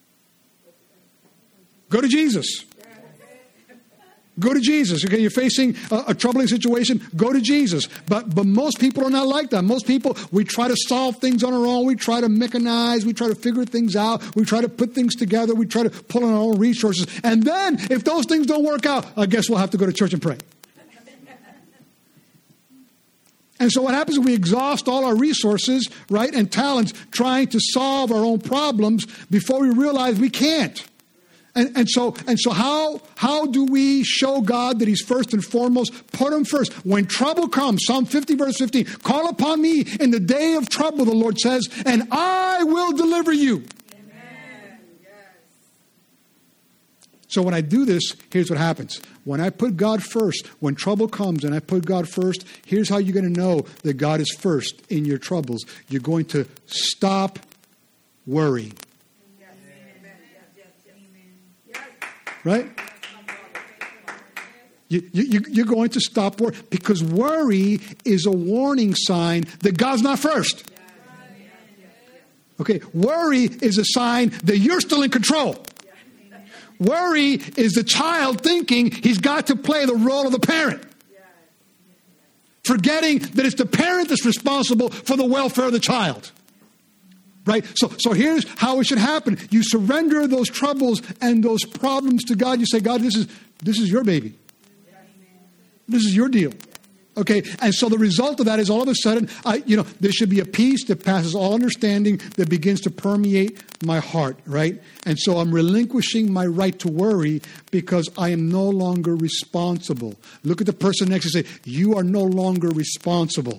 Go to Jesus. Go to Jesus. Okay, you're facing a, a troubling situation, go to Jesus. But but most people are not like that. Most people, we try to solve things on our own. We try to mechanize. We try to figure things out. We try to put things together. We try to pull on our own resources. And then, if those things don't work out, I guess we'll have to go to church and pray. And so what happens is we exhaust all our resources, right, and talents trying to solve our own problems before we realize we can't. And, and so, and so, how how do we show God that He's first and foremost? Put Him first. When trouble comes, Psalm fifty, verse fifteen, call upon me in the day of trouble, the Lord says, and I will deliver you. Amen. Yes. So when I do this, here's what happens. When I put God first, when trouble comes and I put God first, here's how you're going to know that God is first in your troubles. You're going to stop worrying. Right? You, you, you're going to stop worrying because worry is a warning sign that God's not first. Okay, worry is a sign that you're still in control. Worry is the child thinking he's got to play the role of the parent. Forgetting that it's the parent that's responsible for the welfare of the child. Right? So so here's how it should happen. You surrender those troubles and those problems to God. You say, God, this is this is your baby. This is your deal. Okay? And so the result of that is all of a sudden, I, you know, there should be a peace that passes all understanding that begins to permeate my heart, right? And so I'm relinquishing my right to worry because I am no longer responsible. Look at the person next to you and say, you are no longer responsible.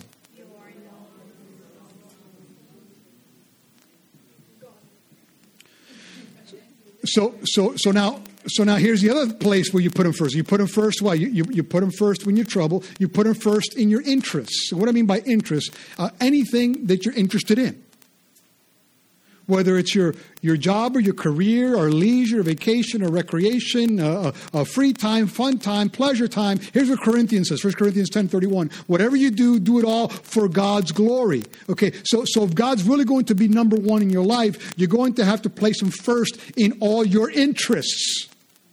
So so so now so now here's the other place where you put him first. You put him first. Why? You, you you put him first when you're trouble. You put him first in your interests. So what I mean by interests, uh, anything that you're interested in, whether it's your your job or your career or leisure, or vacation or recreation, uh, uh, free time, fun time, pleasure time. Here's what Corinthians says, First Corinthians ten thirty-one. Whatever you do, do it all for God's glory. Okay, so, so if God's really going to be number one in your life, you're going to have to place Him first in all your interests.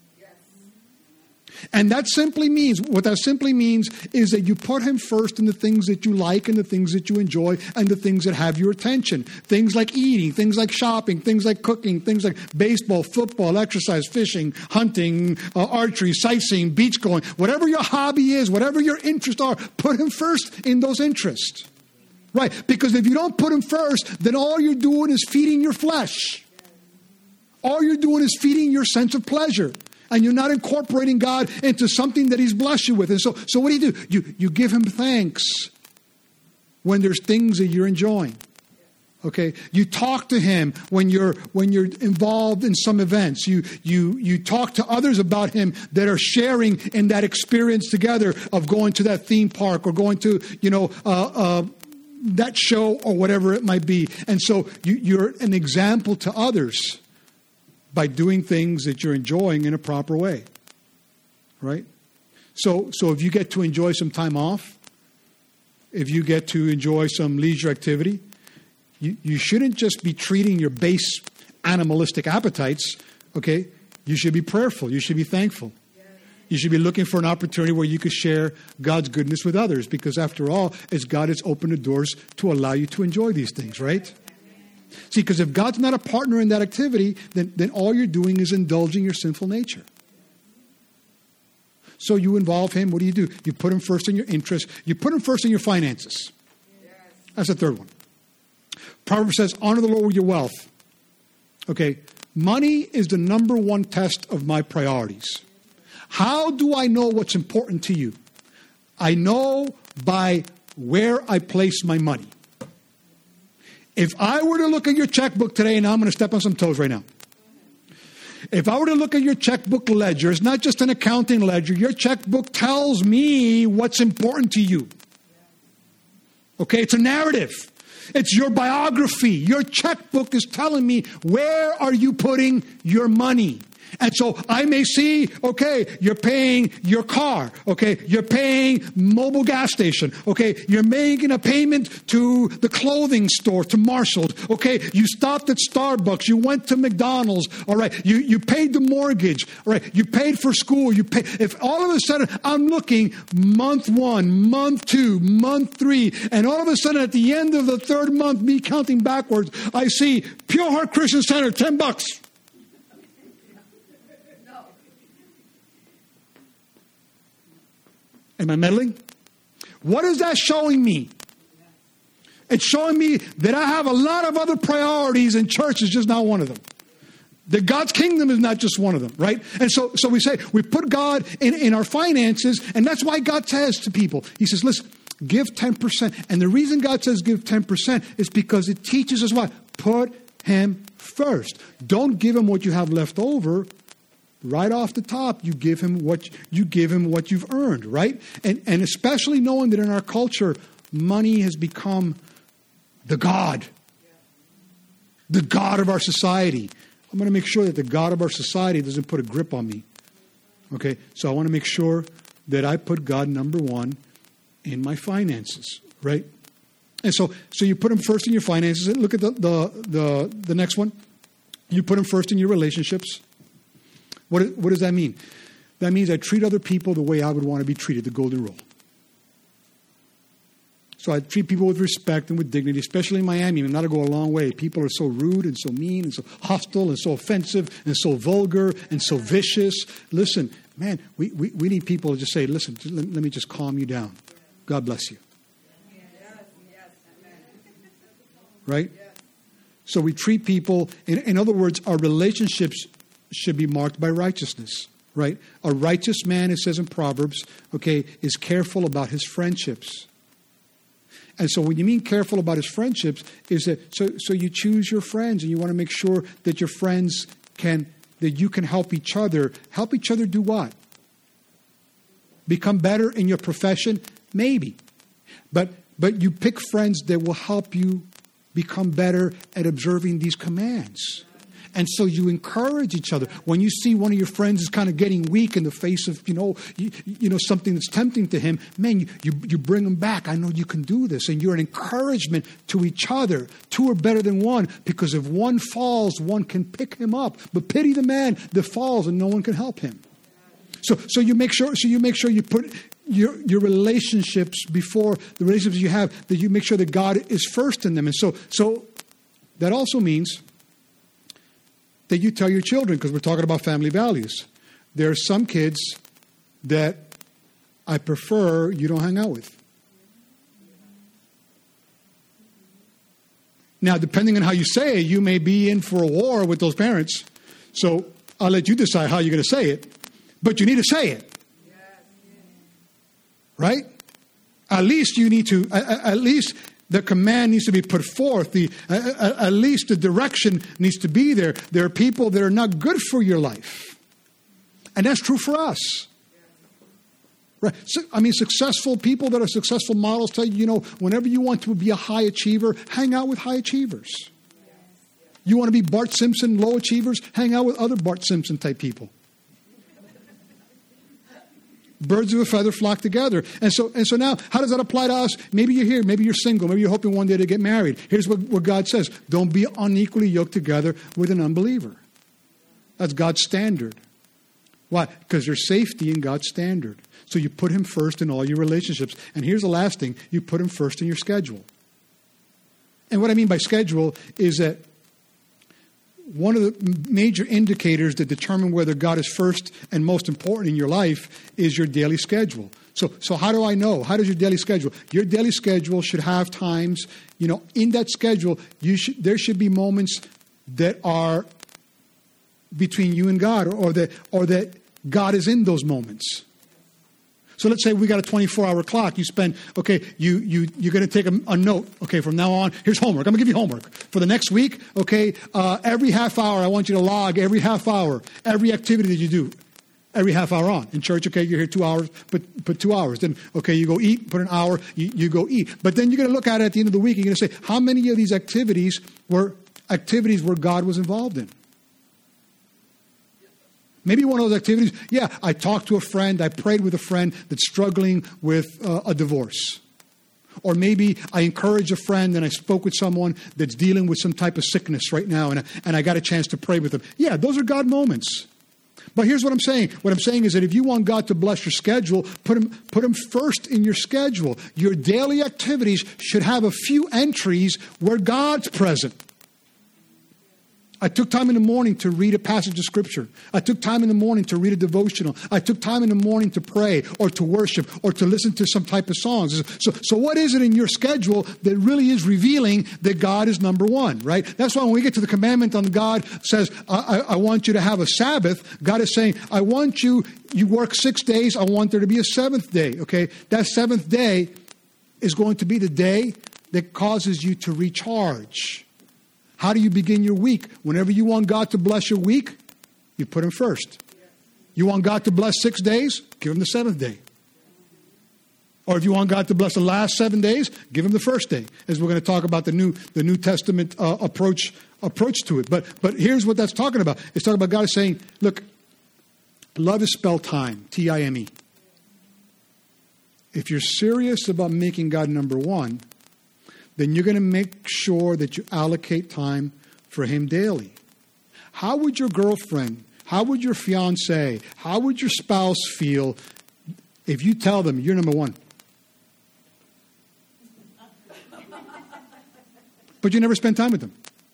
And that simply means, what that simply means is that you put Him first in the things that you like and the things that you enjoy and the things that have your attention. Things like eating, things like shopping, things like cooking, things like baseball, football, exercise, fishing, hunting, uh, archery, sightseeing, beach going. Whatever your hobby is, whatever your interests are, put Him first in those interests. Right? Because if you don't put Him first, then all you're doing is feeding your flesh. All you're doing is feeding your sense of pleasure. And you're not incorporating God into something that He's blessed you with. And so, so what do you do? You, you give Him thanks when there's things that you're enjoying. Okay? You talk to Him when you're when you're involved in some events. You you you talk to others about Him that are sharing in that experience together of going to that theme park or going to, you know, uh, uh, that show or whatever it might be. And so you, you're an example to others by doing things that you're enjoying in a proper way, right? So so if you get to enjoy some time off, if you get to enjoy some leisure activity, you, you shouldn't just be treating your base animalistic appetites, okay? You should be prayerful. You should be thankful. You should be looking for an opportunity where you could share God's goodness with others because after all, it's God that's opened the doors to allow you to enjoy these things, right? See, because if God's not a partner in that activity, then, then all you're doing is indulging your sinful nature. So you involve Him. What do you do? You put Him first in your interests. You put Him first in your finances. That's the third one. Proverbs says, honor the Lord with your wealth. Okay, money is the number one test of my priorities. How do I know what's important to you? I know by where I place my money. If I were to look at your checkbook today, and I'm going to step on some toes right now. If I were to look at your checkbook ledger, it's not just an accounting ledger. Your checkbook tells me what's important to you. Okay, it's a narrative. It's your biography. Your checkbook is telling me, where are you putting your money? And so I may see, okay, you're paying your car. Okay, you're paying mobile gas station. Okay, you're making a payment to the clothing store, to Marshall's. Okay, you stopped at Starbucks. You went to McDonald's. All right, you, you paid the mortgage. All right, you paid for school. You pay. If all of a sudden I'm looking month one, month two, month three, and all of a sudden at the end of the third month, me counting backwards, I see Pure Heart Christian Center, ten bucks. Am I meddling? What is that showing me? It's showing me that I have a lot of other priorities and church is just not one of them. That God's kingdom is not just one of them, right? And so, so we say, we put God in, in our finances, and that's why God says to people, he says, listen, give ten percent. And the reason God says give ten percent is because it teaches us what? Put him first. Don't give him what you have left over. Right off the top, you give him what you give him what you've earned, right? And and especially knowing that in our culture, money has become the God, the God of our society. I'm going to make sure that the God of our society doesn't put a grip on me. Okay, so I want to make sure that I put God number one in my finances, right? And so, so you put him first in your finances. Look at the the the, the next one. You put him first in your relationships. What, what does that mean? That means I treat other people the way I would want to be treated, the golden rule. So I treat people with respect and with dignity, especially in Miami. And that'll go a long way. People are so rude and so mean and so hostile and so offensive and so vulgar and so vicious. Listen, man, we, we, we need people to just say, listen, just let, let me just calm you down. God bless you. Right? So we treat people, in, in other words, our relationships should be marked by righteousness, right? A righteous man, it says in Proverbs, okay, is careful about his friendships. And so when you mean careful about his friendships, is that so so you choose your friends and you want to make sure that your friends can, that you can help each other. Help each other do what? Become better in your profession? Maybe. But but you pick friends that will help you become better at observing these commands. And so you encourage each other. When you see one of your friends is kind of getting weak in the face of, you know, you, you know, something that's tempting to him, man, you, you, you bring them back. I know you can do this. And you're an encouragement to each other. Two are better than one, because if one falls, one can pick him up. But pity the man that falls and no one can help him. So so you make sure so you make sure you put your your relationships before the relationships you have, that you make sure that God is first in them. And so so that also means that you tell your children, because we're talking about family values. There are some kids that I prefer you don't hang out with. Now, depending on how you say it, you may be in for a war with those parents. So I'll let you decide how you're going to say it. But you need to say it. Right? At least you need to, at least the command needs to be put forth. The, uh, at least the direction needs to be there. There are people that are not good for your life. And that's true for us. Right? So, I mean, successful people that are successful models tell you, you know, whenever you want to be a high achiever, hang out with high achievers. You want to be Bart Simpson, low achievers, hang out with other Bart Simpson type people. Birds of a feather flock together. And so and so now, how does that apply to us? Maybe you're here. Maybe you're single. Maybe you're hoping one day to get married. Here's what, what God says. Don't be unequally yoked together with an unbeliever. That's God's standard. Why? Because there's safety in God's standard. So you put him first in all your relationships. And here's the last thing. You put him first in your schedule. And what I mean by schedule is that one of the major indicators that determine whether God is first and most important in your life is your daily schedule. So, so how do I know? How does your daily schedule? Your daily schedule should have times, you know, in that schedule, you should, there should be moments that are between you and God, or, or that, or that God is in those moments. So let's say we got a twenty-four hour clock. You spend, okay, you, you, you're going to take a, a note. Okay, from now on, here's homework. I'm going to give you homework. For the next week, okay, uh, every half hour, I want you to log every half hour, every activity that you do. Every half hour on. In church, okay, you're here two hours, put, put two hours. Then, okay, you go eat, put an hour, you, you go eat. But then you're going to look at it at the end of the week, you're going to say, how many of these activities were activities where God was involved in? Maybe one of those activities, yeah, I talked to a friend, I prayed with a friend that's struggling with uh, a divorce. Or maybe I encouraged a friend and I spoke with someone that's dealing with some type of sickness right now, and I, and I got a chance to pray with them. Yeah, those are God moments. But here's what I'm saying. What I'm saying is that if you want God to bless your schedule, put him, put him first in your schedule. Your daily activities should have a few entries where God's present. I took time in the morning to read a passage of Scripture. I took time in the morning to read a devotional. I took time in the morning to pray or to worship or to listen to some type of songs. So, so what is it in your schedule that really is revealing that God is number one, right? That's why when we get to the commandment on God says, I, I, I want you to have a Sabbath, God is saying, I want you, you work six days, I want there to be a seventh day, okay? That seventh day is going to be the day that causes you to recharge. How do you begin your week? Whenever you want God to bless your week, you put him first. You want God to bless six days? Give him the seventh day. Or if you want God to bless the last seven days, give him the first day. As we're going to talk about the New the New Testament uh, approach approach to it. But but here's what that's talking about. It's talking about God is saying, look, love is spelled time, T I M E. If you're serious about making God number one, then you're going to make sure that you allocate time for him daily. How would your girlfriend, how would your fiance, how would your spouse feel if you tell them you're number one? But you never spend time with them.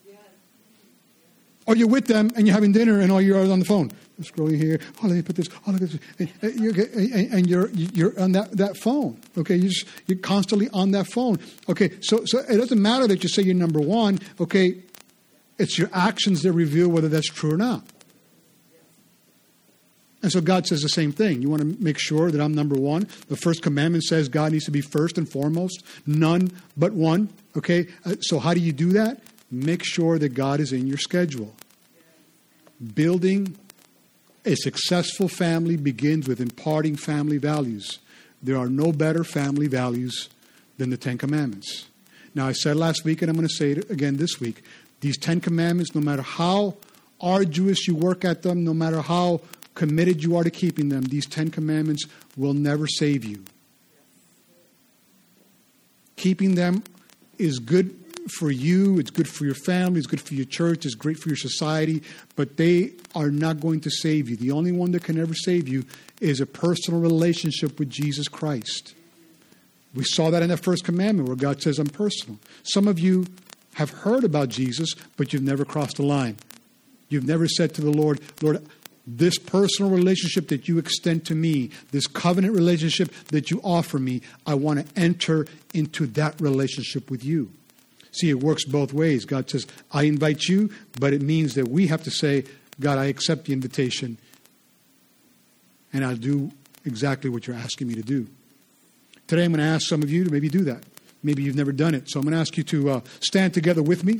Or you're with them and you're having dinner and all you're on the phone. Scrolling here. Oh, let me put this. Oh, look at this. And you're, and you're you're on that, that phone. Okay, you just, you're constantly on that phone. Okay, so so it doesn't matter that you say you're number one. Okay, it's your actions that reveal whether that's true or not. And so God says the same thing. You want to make sure that I'm number one. The first commandment says God needs to be first and foremost, none but one. Okay, so how do you do that? Make sure that God is in your schedule. Building a successful family begins with imparting family values. There are no better family values than the Ten Commandments. Now, I said last week, and I'm going to say it again this week, these Ten Commandments, no matter how arduous you work at them, no matter how committed you are to keeping them, these Ten Commandments will never save you. Keeping them is good for you, it's good for your family, it's good for your church, it's great for your society, but they are not going to save you. The only one that can ever save you is a personal relationship with Jesus Christ. We saw that in that first commandment where God says, I'm personal. Some of you have heard about Jesus, but you've never crossed the line. You've never said to the Lord, Lord, this personal relationship that you extend to me, this covenant relationship that you offer me, I want to enter into that relationship with you. See, it works both ways. God says, I invite you, but it means that we have to say, God, I accept the invitation, and I'll do exactly what you're asking me to do. Today I'm going to ask some of you to maybe do that. Maybe you've never done it. So I'm going to ask you to uh, stand together with me.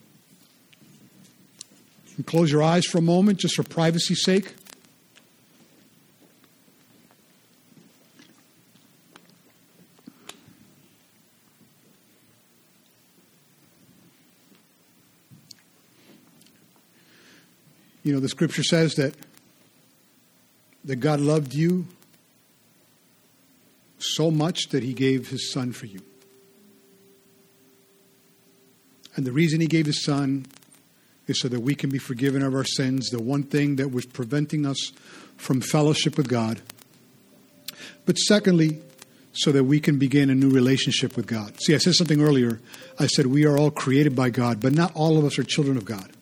And close your eyes for a moment, just for privacy's sake. You know, the scripture says that, that God loved you so much that he gave his son for you. And the reason he gave his son is so that we can be forgiven of our sins, the one thing that was preventing us from fellowship with God. But secondly, so that we can begin a new relationship with God. See, I said something earlier. I said we are all created by God, but not all of us are children of God.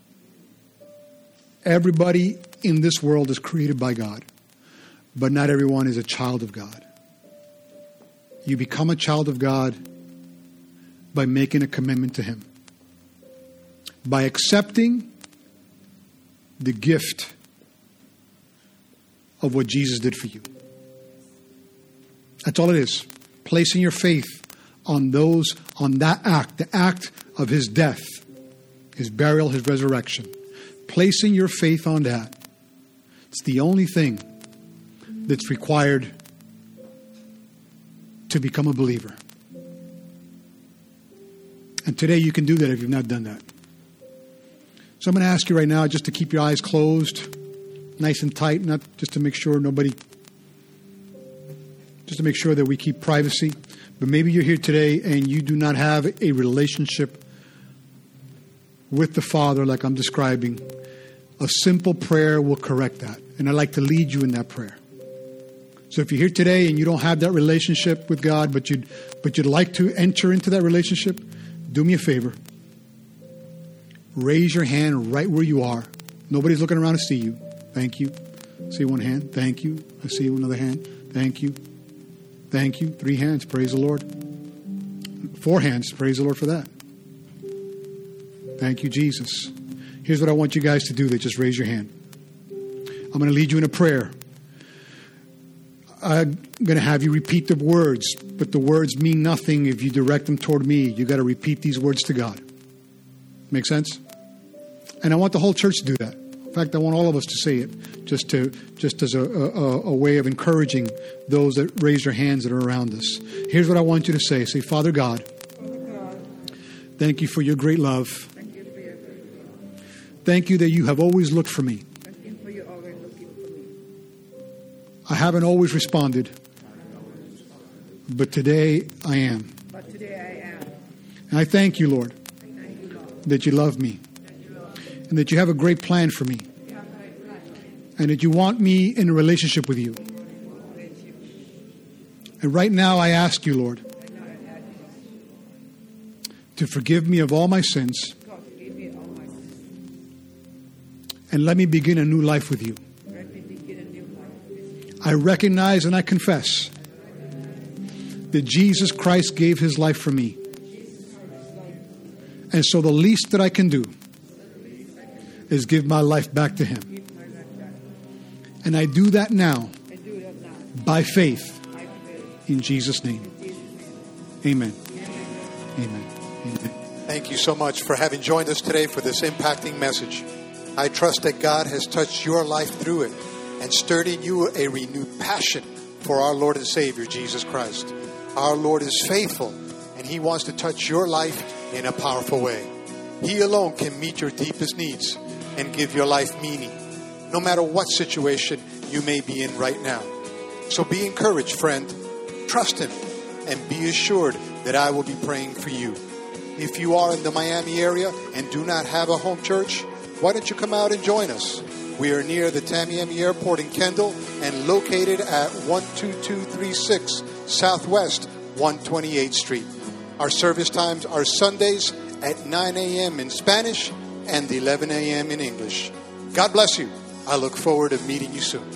Everybody in this world is created by God, but not everyone is a child of God. You become a child of God by making a commitment to him, by accepting the gift of what Jesus did for you. That's all it is. Placing your faith on those, on that act, the act of his death, his burial, his resurrection. Placing your faith on that. It's the only thing that's required to become a believer. And today you can do that if you've not done that. So I'm going to ask you right now just to keep your eyes closed, nice and tight, not just to make sure nobody, just to make sure that we keep privacy. But maybe you're here today and you do not have a relationship with the Father like I'm describing. A simple prayer will correct that. And I'd like to lead you in that prayer. So if you're here today and you don't have that relationship with God, but you'd, but you'd like to enter into that relationship, do me a favor. Raise your hand right where you are. Nobody's looking around to see you. Thank you. I see one hand. Thank you. I see another hand. Thank you. Thank you. Three hands. Praise the Lord. Four hands. Praise the Lord for that. Thank you, Jesus. Here's what I want you guys to do. They just raise your hand. I'm going to lead you in a prayer. I'm going to have you repeat the words, but the words mean nothing if you direct them toward me. You got to repeat these words to God. Make sense? And I want the whole church to do that. In fact, I want all of us to say it, just to just as a, a, a way of encouraging those that raise their hands that are around us. Here's what I want you to say. Say, Father God, Father God, thank you for your great love. thank you for your great love. Thank you that you have always looked for me. Thank you for your always looking for me. I haven't always responded, but today I am. But today I am. And I thank you, Lord, Thank you, Lord. that you love me That you love me. and that you have a great plan for me You have a great plan for me. and that you want me in a relationship with you. Thank you. And right now I ask you, Lord, And now I ask you, to forgive me of all my sins God, forgive me all my sins. and let me begin a new life with you. Let me begin a new life with you. I recognize and I confess that Jesus Christ gave his life for me. And so the least that I can do is give my life back to him. Give my life back. And I do that now I do that now. by faith I faith. in Jesus' name. In Jesus' name. Amen. Amen. Amen. Thank you so much for having joined us today for this impacting message. I trust that God has touched your life through it and stirred in you a renewed passion for our Lord and Savior, Jesus Christ. Our Lord is faithful, and he wants to touch your life in a powerful way. He alone can meet your deepest needs and give your life meaning, no matter what situation you may be in right now. So be encouraged, friend. Trust him and be assured that I will be praying for you. If you are in the Miami area and do not have a home church, why don't you come out and join us? We are near the Tamiami Airport in Kendall and located at one two two three six Southwest one hundred twenty-eighth Street. Our service times are Sundays at nine a.m. in Spanish and eleven a.m. in English. God bless you. I look forward to meeting you soon.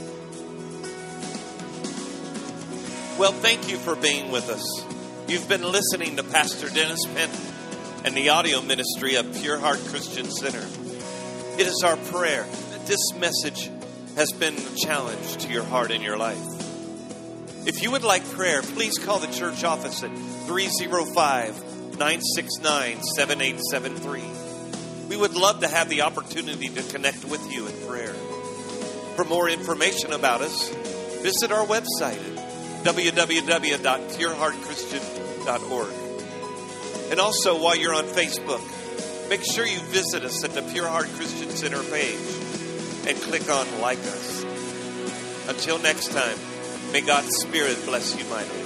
Well, thank you for being with us. You've been listening to Pastor Dennis Penton and the audio ministry of Pure Heart Christian Center. It is our prayer that this message has been a challenge to your heart and your life. If you would like prayer, please call the church office at three oh five, nine six nine, seven eight seven three. We would love to have the opportunity to connect with you in prayer. For more information about us, visit our website at w w w dot pure heart christian dot org. And also, while you're on Facebook, make sure you visit us at the Pure Heart Christian Center page and click on Like Us. Until next time, may God's Spirit bless you mightily.